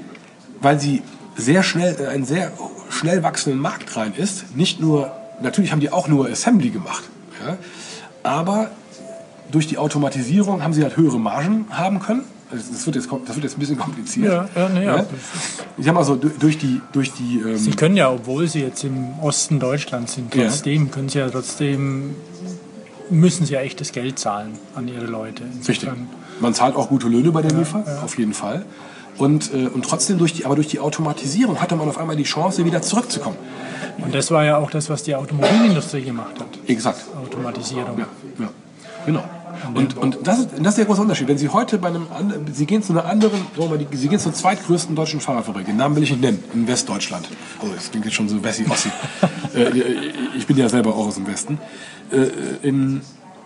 weil sie sehr schnell in einen sehr schnell wachsenden Markt rein ist. Nicht nur, natürlich haben die auch nur Assembly gemacht, ja, aber durch die Automatisierung haben sie halt höhere Margen haben können. Das wird jetzt, das wird jetzt ein bisschen kompliziert. Ja, ja, nee, ja. Ich habe also durch die, durch die. Ähm Sie können ja, obwohl Sie jetzt im Osten Deutschlands sind, trotzdem ja. können Sie ja trotzdem müssen Sie ja echtes Geld zahlen an Ihre Leute. Insofern. Richtig. Man zahlt auch gute Löhne bei der MIFA, ja, ja. auf jeden Fall. Und, äh, und trotzdem durch die, aber durch die Automatisierung hatte man auf einmal die Chance, wieder zurückzukommen. Und das war ja auch das, was die Automobilindustrie gemacht hat. Exakt. Automatisierung. Ja, ja. Genau. Und, und das, ist, das ist der große Unterschied. Wenn Sie heute bei einem anderen, Sie gehen zu einer anderen, Sie gehen zur zweitgrößten deutschen Fahrradfabrik, den Namen will ich nicht nennen, in Westdeutschland. Also das klingt jetzt schon so Wessi-Ossi. äh, ich bin ja selber auch aus dem Westen. Äh, in,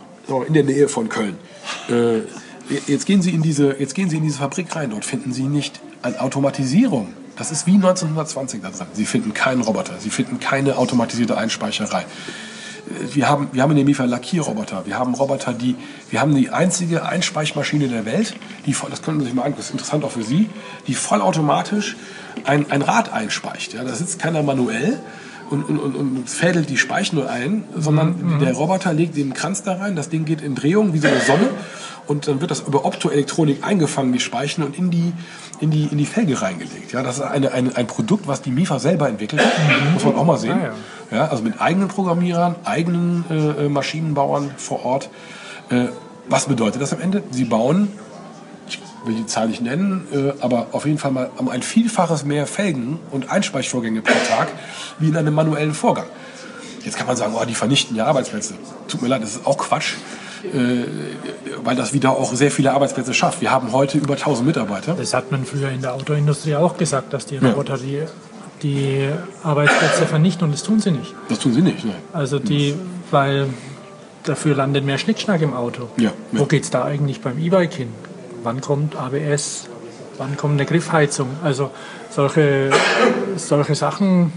in der Nähe von Köln. Äh, jetzt, gehen Sie in diese, jetzt gehen Sie in diese Fabrik rein. Dort finden Sie nicht eine Automatisierung. Das ist wie neunzehnhundertzwanzig da drin. Sie finden keinen Roboter. Sie finden keine automatisierte Einspeicherei. Wir haben, wir haben in der MIFA Lackierroboter. Wir haben Roboter, die, wir haben die einzige Einspeichmaschine der Welt, die, das können Sie sich mal angucken, das ist interessant auch für Sie, die vollautomatisch ein, ein Rad einspeicht. Ja, da sitzt keiner manuell und, und, und, und fädelt die Speichen nur ein, sondern mhm. der Roboter legt den Kranz da rein, das Ding geht in Drehung wie so eine Sonne und dann wird das über Optoelektronik eingefangen, die Speichen, und in die, in die, in die Felge reingelegt. Ja, das ist eine, eine, ein Produkt, was die MIFA selber entwickelt hat, mhm. muss man auch mal sehen. Ah, ja. Ja, also mit eigenen Programmierern, eigenen äh, Maschinenbauern vor Ort. Äh, was bedeutet das am Ende? Sie bauen, ich will die Zahl nicht nennen, äh, aber auf jeden Fall mal um ein Vielfaches mehr Felgen und Einspeichvorgänge pro Tag wie in einem manuellen Vorgang. Jetzt kann man sagen, oh, die vernichten ja Arbeitsplätze. Tut mir leid, das ist auch Quatsch, äh, weil das wieder auch sehr viele Arbeitsplätze schafft. Wir haben heute über tausend Mitarbeiter. Das hat man früher in der Autoindustrie auch gesagt, dass die Roboter ja. die die Arbeitsplätze vernichten, und das tun sie nicht. Das tun sie nicht, ne? Also die, weil dafür landet mehr Schnickschnack im Auto. Ja, ja. Wo geht es da eigentlich beim E-Bike hin? Wann kommt A B S? Wann kommt eine Griffheizung? Also solche, solche Sachen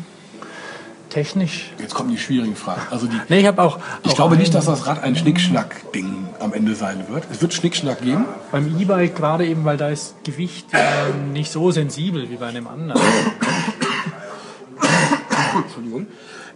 technisch. Jetzt kommen die schwierigen Fragen. Also die, nee, ich habe auch, ich auch glaube ein, nicht, dass das Rad ein Schnickschnack-Ding am Ende sein wird. Es wird Schnickschnack geben. Beim E-Bike gerade eben, weil da ist Gewicht äh, nicht so sensibel wie bei einem anderen. Entschuldigung.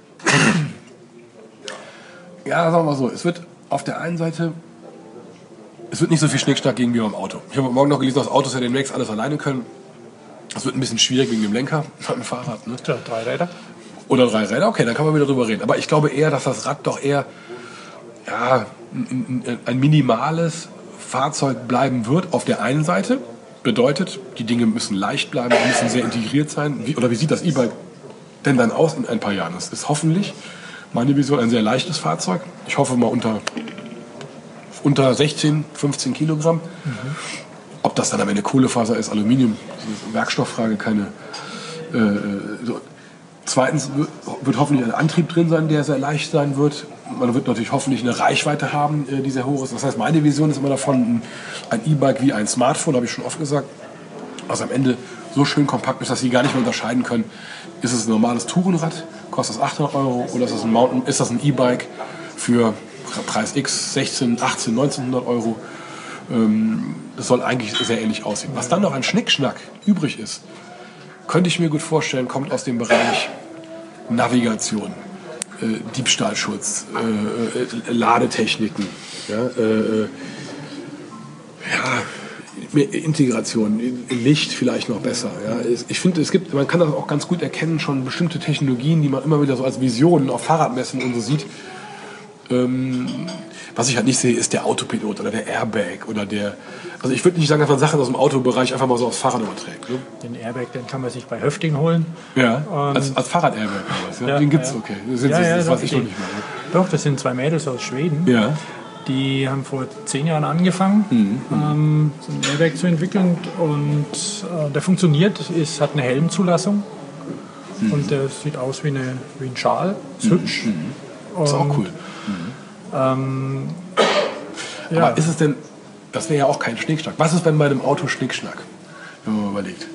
Ja, sagen wir mal so, es wird auf der einen Seite, es wird nicht so viel Schnickschnack gegen wie beim Auto. Ich habe morgen noch gelesen, dass Autos ja demnächst alles alleine können. Das wird ein bisschen schwierig wegen dem Lenker beim Fahrrad. Ne? Tja, drei Räder. Oder drei Räder, okay, dann kann man wieder drüber reden. Aber ich glaube eher, dass das Rad doch eher ja, ein, ein, ein minimales Fahrzeug bleiben wird auf der einen Seite. Bedeutet, die Dinge müssen leicht bleiben, müssen sehr integriert sein. Wie, oder wie sieht das E-Bike denn dann aus in ein paar Jahren? Das ist hoffentlich, meine Vision, ein sehr leichtes Fahrzeug. Ich hoffe mal unter, unter sechzehn, fünfzehn Kilogramm. Mhm. Ob das dann am Ende Kohlefaser ist, Aluminium, das ist eine Werkstofffrage, keine... Äh, so. Zweitens wird, wird hoffentlich ein Antrieb drin sein, der sehr leicht sein wird. Man wird natürlich hoffentlich eine Reichweite haben, äh, die sehr hoch ist. Das heißt, meine Vision ist immer davon, ein, ein E-Bike wie ein Smartphone, habe ich schon oft gesagt, was am Ende so schön kompakt ist, dass Sie gar nicht mehr unterscheiden können, ist es ein normales Tourenrad, kostet das achthundert Euro, oder ist das ein Mountain, ist das ein E-Bike für Preis X, sechzehn, achtzehn, neunzehnhundert Euro. Ähm, das soll eigentlich sehr ähnlich aussehen. Was dann noch an Schnickschnack übrig ist, könnte ich mir gut vorstellen, kommt aus dem Bereich Navigation, äh, Diebstahlschutz, äh, äh, Ladetechniken, ja, äh, ja, mehr Integration, Licht vielleicht noch besser. Ja. Ich finde, es gibt, man kann das auch ganz gut erkennen, schon bestimmte Technologien, die man immer wieder so als Visionen auf Fahrradmessen und so sieht. Ähm, was ich halt nicht sehe, ist der Autopilot oder der Airbag oder der... Also ich würde nicht sagen, dass man Sachen aus dem Autobereich einfach mal so aufs Fahrrad überträgt. Ne? Den Airbag, den kann man sich bei Höfting holen. Ja, als, als Fahrrad-Airbag oder was? Ja? Ja, den gibt's, ja. Okay. Das, sind, ja, ja, das doch, weiß ich die, noch nicht mehr. Ne? Doch, das sind zwei Mädels aus Schweden. Ja. Die haben vor zehn Jahren angefangen, mhm. ähm, so einen Airbag zu entwickeln, und äh, der funktioniert, ist, hat eine Helmzulassung mhm. und der sieht aus wie, eine, wie ein Schal. Ist mhm. hübsch. Mhm. Ist auch cool. Mhm. Ähm, ja. Aber ist es denn, das wäre ja auch kein Schnickschnack. Was ist, wenn bei einem Auto Schnickschnack, wenn man mal überlegt?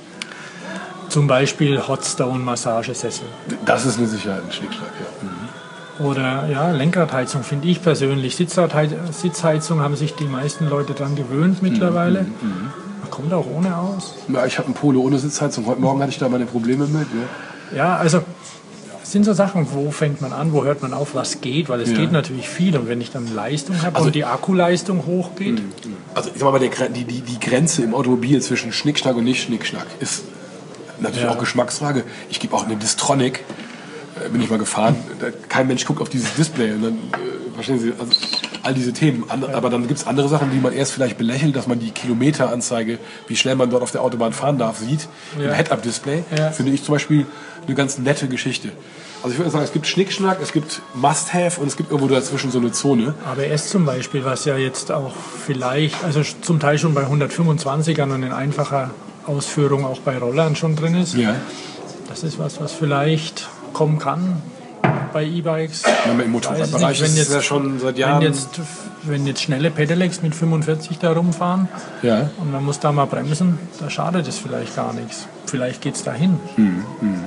Zum Beispiel Hotstone-Massagesessel. Das ist mit Sicherheit ein Schnickschnack, ja. Mhm. Oder ja, Lenkradheizung finde ich persönlich. Sitzheizung haben sich die meisten Leute dran gewöhnt mittlerweile. Mhm, mhm. Man kommt auch ohne aus. Ja, ich habe einen Polo ohne Sitzheizung. Heute Morgen hatte ich da meine Probleme mit. Ja, ja also es sind so Sachen, wo fängt man an, wo hört man auf, was geht, weil es ja. geht natürlich viel. Und wenn ich dann Leistung habe also, und die Akkuleistung hochgeht. Mhm. Also ich sag mal, der, die, die, die Grenze im Automobil zwischen Schnickschnack und nicht Schnickschnack ist natürlich ja. auch Geschmacksfrage. Ich gebe auch eine Distronic. Bin ich mal gefahren. Kein Mensch guckt auf dieses Display. Und dann, äh, verstehen Sie, also all diese Themen. Aber dann gibt es andere Sachen, die man erst vielleicht belächelt, dass man die Kilometeranzeige, wie schnell man dort auf der Autobahn fahren darf, sieht. Ja. Im Head-Up-Display. Ja. Finde ich zum Beispiel eine ganz nette Geschichte. Also ich würde sagen, es gibt Schnickschnack, es gibt Must-Have und es gibt irgendwo dazwischen so eine Zone. A B S zum Beispiel, was ja jetzt auch vielleicht, also zum Teil schon bei hundertfünfundzwanzigern und in einfacher Ausführung auch bei Rollern schon drin ist. Ja. Das ist was, was vielleicht kommen kann bei E-Bikes. Ja, im Motorradbereich ist es ja schon seit Jahren. Wenn jetzt, wenn jetzt schnelle Pedelecs mit fünfundvierzig da rumfahren ja. und man muss da mal bremsen, da schadet es vielleicht gar nichts. Vielleicht geht es dahin. Mhm.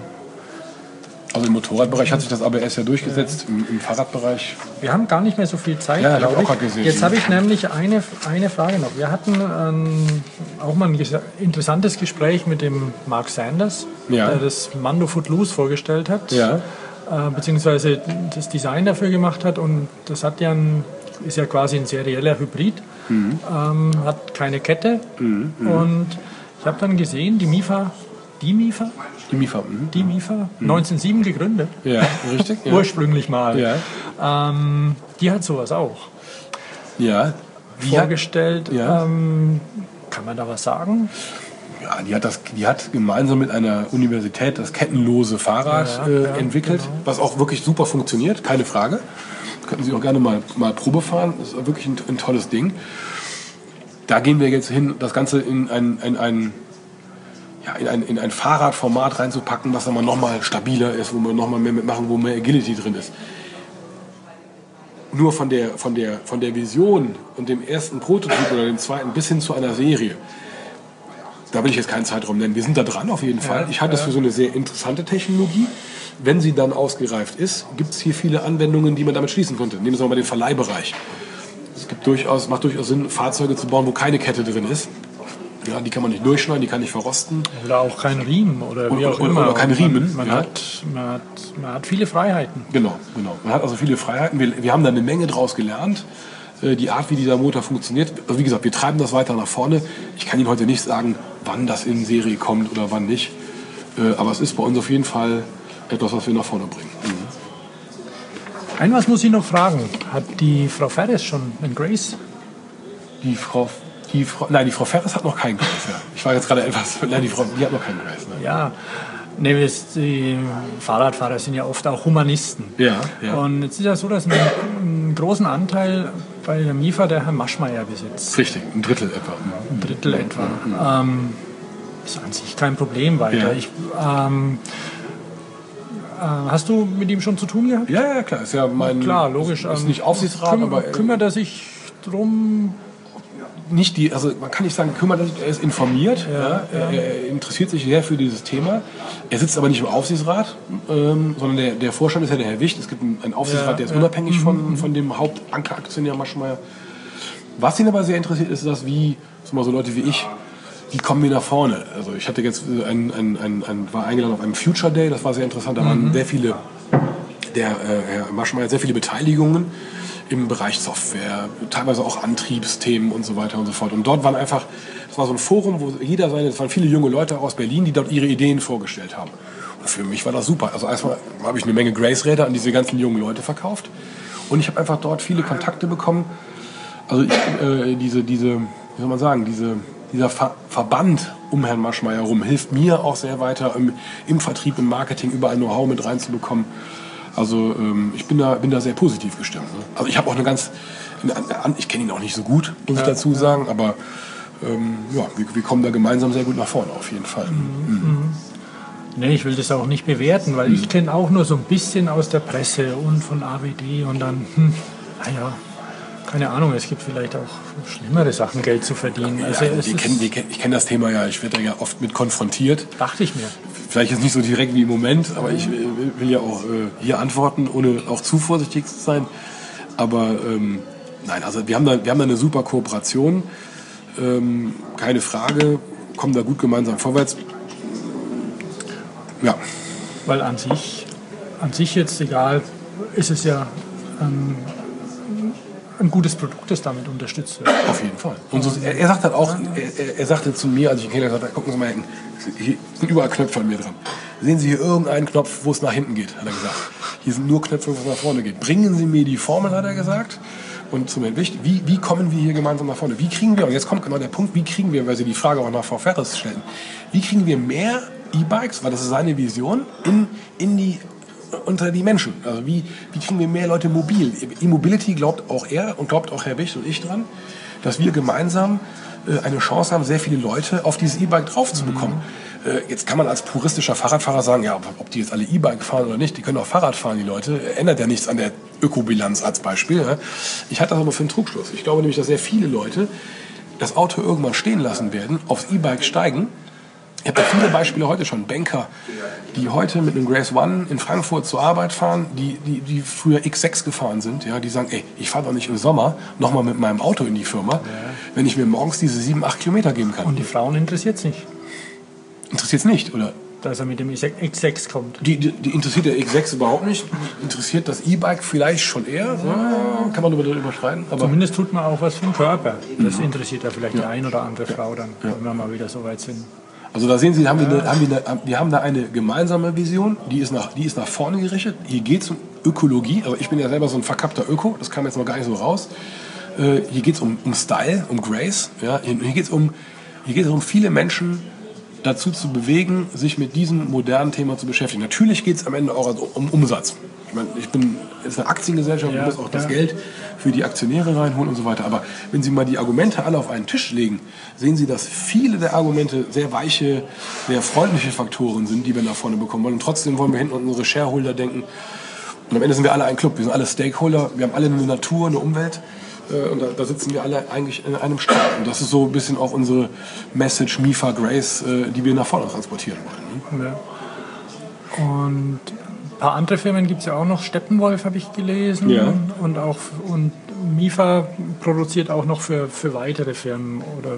Also im Motorradbereich hat sich das A B S ja durchgesetzt, ja. Im, im Fahrradbereich. Wir haben gar nicht mehr so viel Zeit, ja, glaube ich. Auch gesehen. Jetzt habe ich nämlich eine, eine Frage noch. Wir hatten ähm, auch mal ein interessantes Gespräch mit dem Mark Sanders, ja. der das Mando Footloose vorgestellt hat, ja. äh, beziehungsweise das Design dafür gemacht hat. Und das hat ja ein, ist ja quasi ein serieller Hybrid, mhm. ähm, hat keine Kette. Mhm. Und ich habe dann gesehen, die Mifa, die Mifa? Die Mifa. Mhm. Die Mifa, mhm. neunzehnhundertsieben gegründet. Ja, richtig. Ja. Ursprünglich mal. Ja. Ähm, die hat sowas auch. Ja. Die vorgestellt. Hat, ja. Ähm, kann man da was sagen? Ja, die hat, das, die hat gemeinsam mit einer Universität das kettenlose Fahrrad ja, ja, äh, ja, entwickelt, genau. was auch wirklich super funktioniert, keine Frage. Das könnten Sie auch gerne mal, mal Probe fahren. Das ist wirklich ein, ein tolles Ding. Da gehen wir jetzt hin, das Ganze in ein, in ein Ja, in ein, in ein Fahrradformat reinzupacken, was dann mal nochmal stabiler ist, wo wir nochmal mehr mitmachen, wo mehr Agility drin ist. Nur von der, von, der, von der Vision und dem ersten Prototyp oder dem zweiten bis hin zu einer Serie, da will ich jetzt keinen Zeitraum nennen. Wir sind da dran auf jeden Fall. Ich halte es für so eine sehr interessante Technologie. Wenn sie dann ausgereift ist, gibt es hier viele Anwendungen, die man damit schließen könnte. Nehmen wir mal den Verleihbereich. Es gibt durchaus, macht durchaus Sinn, Fahrzeuge zu bauen, wo keine Kette drin ist. Ja, die kann man nicht durchschneiden, die kann nicht verrosten. Oder auch kein Riemen oder wie oder, auch immer. Oder kein Riemen. Man, man, ja. hat, man, hat, man hat viele Freiheiten. Genau, genau. Man hat also viele Freiheiten. Wir, wir haben da eine Menge draus gelernt. Die Art, wie dieser Motor funktioniert. Also wie gesagt, wir treiben das weiter nach vorne. Ich kann Ihnen heute nicht sagen, wann das in Serie kommt oder wann nicht. Aber es ist bei uns auf jeden Fall etwas, was wir nach vorne bringen. Mhm. Ein was muss ich noch fragen. Hat die Frau Ferres schon einen Grace? Die Frau... Die Frau, nein, die Frau Ferres hat noch keinen Grace. Ja. Ich war jetzt gerade etwas. Nein, die Frau, die hat noch keinen Grace. Ne? Ja, nee, die Fahrradfahrer sind ja oft auch Humanisten. Ja, ja. Und jetzt ist ja so, dass einen, einen großen Anteil bei der Mifa der Herr Maschmeyer besitzt. Richtig, ein Drittel etwa. Ein Drittel etwa. Mhm. Ähm, ist an sich kein Problem weiter. Ja. Ich, ähm, äh, hast du mit ihm schon zu tun gehabt? Ja, ja, klar. Ist ja mein. Klar, logisch. Ist nicht Aufsichtsrat, küm aber. Kümmert er sich drum? Nicht die, also man kann nicht sagen, kümmert er sich, er ist informiert, ja, ja, ja. Er, er interessiert sich sehr für dieses Thema. Er sitzt aber nicht im Aufsichtsrat, ähm, sondern der, der Vorstand ist ja der Herr Wicht. Es gibt einen, einen Aufsichtsrat, ja, der ist ja. unabhängig mhm. von, von dem Hauptankeraktionär Maschmeyer. Was ihn aber sehr interessiert, ist das, wie so, mal so Leute wie ich, wie kommen wir nach vorne? Also ich hatte jetzt ein, ein, ein, ein, war eingeladen auf einem Future Day, das war sehr interessant. Da mhm. waren sehr viele, der äh, Herr Maschmeyer hat sehr viele Beteiligungen im Bereich Software, teilweise auch Antriebsthemen und so weiter und so fort. Und dort waren einfach, das war so ein Forum, wo jeder seine, es waren viele junge Leute aus Berlin, die dort ihre Ideen vorgestellt haben. Und für mich war das super. Also erstmal habe ich eine Menge Grace-Räder an diese ganzen jungen Leute verkauft. Und ich habe einfach dort viele Kontakte bekommen. Also ich, äh, diese, diese, wie soll man sagen, diese, dieser Ver Verband um Herrn Maschmeyer herum hilft mir auch sehr weiter, im, im Vertrieb, im Marketing überall Know-how mit reinzubekommen. Also ähm, ich bin da, bin da sehr positiv gestimmt. Ne? Also ich habe auch eine ganz, ich kenne ihn auch nicht so gut, muss ja, ich dazu sagen, aber ähm, ja, wir, wir kommen da gemeinsam sehr gut nach vorne, auf jeden Fall. Mhm. Mhm. Nee, ich will das auch nicht bewerten, weil ich kenne auch nur so ein bisschen aus der Presse und von A W D und dann, hm, naja, keine Ahnung, es gibt vielleicht auch schlimmere Sachen, Geld zu verdienen. Ja, Also es die ist, kennen, die kennen, ich kenne das Thema ja, ich werde da ja oft mit konfrontiert. dachte ich mir. Vielleicht jetzt nicht so direkt wie im Moment, aber ich will, will ja auch äh, hier antworten, ohne auch zu vorsichtig zu sein. Aber ähm, nein, also wir haben da, wir haben da eine super Kooperation, ähm, keine Frage, kommen da gut gemeinsam vorwärts. Ja. Weil an sich, an sich jetzt egal, ist es ja ähm, ein gutes Produkt, das damit unterstützt wird. Auf jeden Fall. Und so, er, er sagt halt auch, er, er sagte zu mir, als ich ihn kennengelernt habe, gucken Sie mal hinten, hier sind überall Knöpfe an mir dran. Sehen Sie hier irgendeinen Knopf, wo es nach hinten geht, hat er gesagt. Hier sind nur Knöpfe, wo es nach vorne geht. Bringen Sie mir die Formel, hat er gesagt. Und zum Entwicht, wie, wie kommen wir hier gemeinsam nach vorne? Wie kriegen wir, und jetzt kommt genau der Punkt, wie kriegen wir, weil Sie die Frage auch nach Frau Ferres stellen, wie kriegen wir mehr E-Bikes, weil das ist seine Vision, in, in die, unter die Menschen? Also wie, wie kriegen wir mehr Leute mobil? E-Mobility glaubt auch er und glaubt auch Herr Wicht und ich dran, dass wir gemeinsam äh, eine Chance haben, sehr viele Leute auf dieses E-Bike drauf zu bekommen. Mhm. Äh, jetzt kann man als puristischer Fahrradfahrer sagen, ja, ob die jetzt alle E-Bike fahren oder nicht, die können auch Fahrrad fahren, die Leute. Ändert ja nichts an der Ökobilanz als Beispiel. Ja. Ich halte das aber für einen Trugschluss. Ich glaube nämlich, dass sehr viele Leute das Auto irgendwann stehen lassen werden, aufs E-Bike steigen. Ich habe da viele Beispiele heute schon. Banker, die heute mit einem Grace One in Frankfurt zur Arbeit fahren, die, die, die früher X sechs gefahren sind, ja, die sagen, ey, ich fahre doch nicht im Sommer nochmal mit meinem Auto in die Firma, ja, wenn ich mir morgens diese sieben, acht Kilometer geben kann. Und die Frauen interessiert es nicht. Interessiert es nicht, oder? Dass er mit dem X sechs kommt. Die, die, die interessiert der X sechs überhaupt nicht. Interessiert das E-Bike vielleicht schon eher. Ja, kann man darüber überschreiten. Aber zumindest tut man auch was für den Körper. Das interessiert ja vielleicht ja. die ein oder andere Frau dann, ja. wenn wir mal wieder so weit sind. Also da sehen Sie, haben wir, eine, haben wir, eine, wir haben da eine gemeinsame Vision, die ist nach, die ist nach vorne gerichtet. Hier geht es um Ökologie, aber ich bin ja selber so ein verkappter Öko, das kam jetzt noch gar nicht so raus. Äh, hier geht es um, um Style, um Grace. Ja? Hier, hier geht es um, hier geht's um viele Menschen dazu zu bewegen, sich mit diesem modernen Thema zu beschäftigen. Natürlich geht es am Ende auch um Umsatz. Ich meine, ich bin jetzt eine Aktiengesellschaft, ja, muss auch das ja. Geld für die Aktionäre reinholen und so weiter. Aber wenn Sie mal die Argumente alle auf einen Tisch legen, sehen Sie, dass viele der Argumente sehr weiche, sehr freundliche Faktoren sind, die wir nach vorne bekommen wollen. Und trotzdem wollen wir hinten an unsere Shareholder denken. Und am Ende sind wir alle ein Club. Wir sind alle Stakeholder. Wir haben alle eine Natur, eine Umwelt. Und da, da sitzen wir alle eigentlich in einem Stab. Und das ist so ein bisschen auch unsere Message, M I F A, Grace, die wir nach vorne transportieren wollen. Ja. Und ein paar andere Firmen gibt es ja auch noch. Steppenwolf habe ich gelesen. Ja. Und auch und M I F A produziert auch noch für, für weitere Firmen. Oder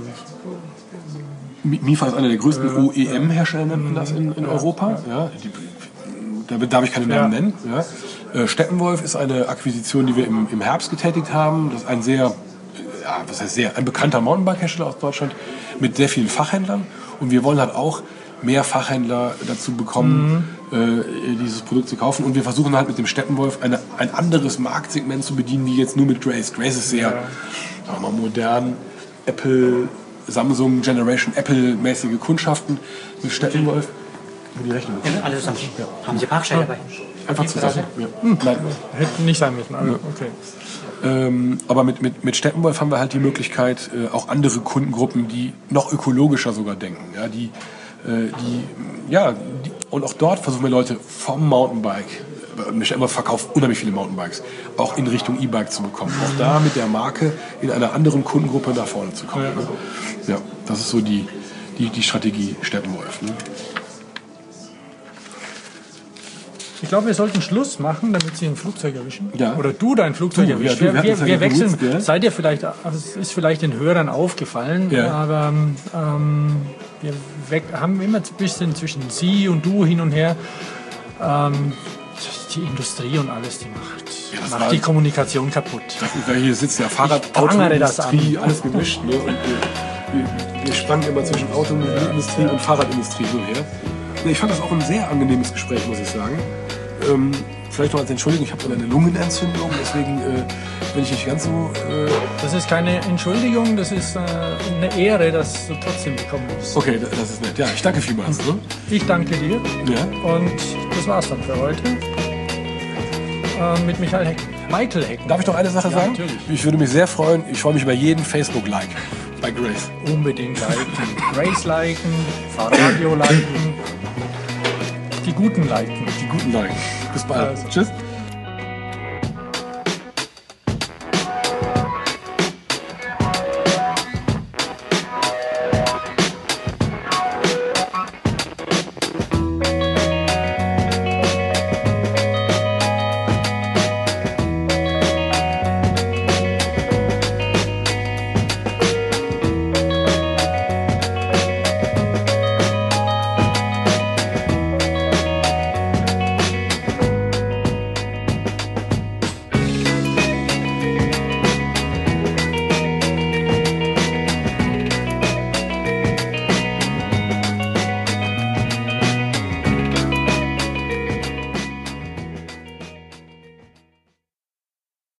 M I F A ist einer der größten äh, O E M-Hersteller, nennt man das in, in ja, Europa. Ja. Ja, die, da darf ich keine Namen ja. nennen. Ja. Steppenwolf ist eine Akquisition, die wir im, im Herbst getätigt haben. Das ist ein sehr, ja, was heißt sehr, ein bekannter Mountainbike-Hersteller aus Deutschland mit sehr vielen Fachhändlern. Und wir wollen halt auch mehr Fachhändler dazu bekommen, mhm. äh, dieses Produkt zu kaufen. Und wir versuchen halt mit dem Steppenwolf eine, ein anderes Marktsegment zu bedienen, wie jetzt nur mit Grace. Grace ist sehr, ja. sagen wir mal, modern, Apple, Samsung, Generation, Apple-mäßige Kundschaften. Mit Steppenwolf. Die Rechnung. Ja, alle zusammen. Ja. Haben Sie Parkschein dabei? Einfach zusammen. Ja. Hm. Nein. Hätte nicht sein müssen. Also, okay. Ähm, aber mit, mit, mit Steppenwolf haben wir halt die Möglichkeit, äh, auch andere Kundengruppen, die noch ökologischer sogar denken, ja, die, äh, die, ja, die, und auch dort versuchen wir Leute vom Mountainbike, äh, Steppenwolf verkauft unheimlich viele Mountainbikes, auch in Richtung E-Bike zu bekommen. Auch da mit der Marke in einer anderen Kundengruppe nach vorne zu kommen. Ja, ne? Ja, das ist so die, die, die Strategie Steppenwolf. Ne? Ich glaube, wir sollten Schluss machen, damit Sie ein Flugzeug erwischen. Ja. Oder du dein Flugzeug du, erwischst. Ja, wir wir, wir wechseln. Benutzt, ja. Seid ihr vielleicht, also es ist vielleicht den Hörern aufgefallen, ja. aber ähm, wir weg, haben immer ein bisschen zwischen Sie und du hin und her. Ähm, die Industrie und alles, die macht, ja, macht die Kommunikation kaputt. Das ist, hier sitzt ja Fahrrad, Autoindustrie, alles gemischt. Ne? Und wir, wir, wir spannen immer zwischen Automobilindustrie und Fahrradindustrie so her. Ich fand das auch ein sehr angenehmes Gespräch, muss ich sagen. Ähm, vielleicht noch als Entschuldigung, ich habe so eine Lungenentzündung, deswegen äh, bin ich nicht ganz so... Äh das ist keine Entschuldigung, das ist äh, eine Ehre, dass du trotzdem bekommen musst. Okay, das ist nett. Ja, ich danke vielmals. Ne? Ich danke dir. Ja. Und das war's dann für heute. Äh, mit Michael Hecken. Michael Hecken. Darf ich noch eine Sache ja, sagen? Natürlich. Ich würde mich sehr freuen, ich freue mich über jeden Facebook-Like bei Grace. Unbedingt liken. Grace liken, Fahrradio liken. die Guten liken. Die guten liken. Bis bald. Also. Tschüss.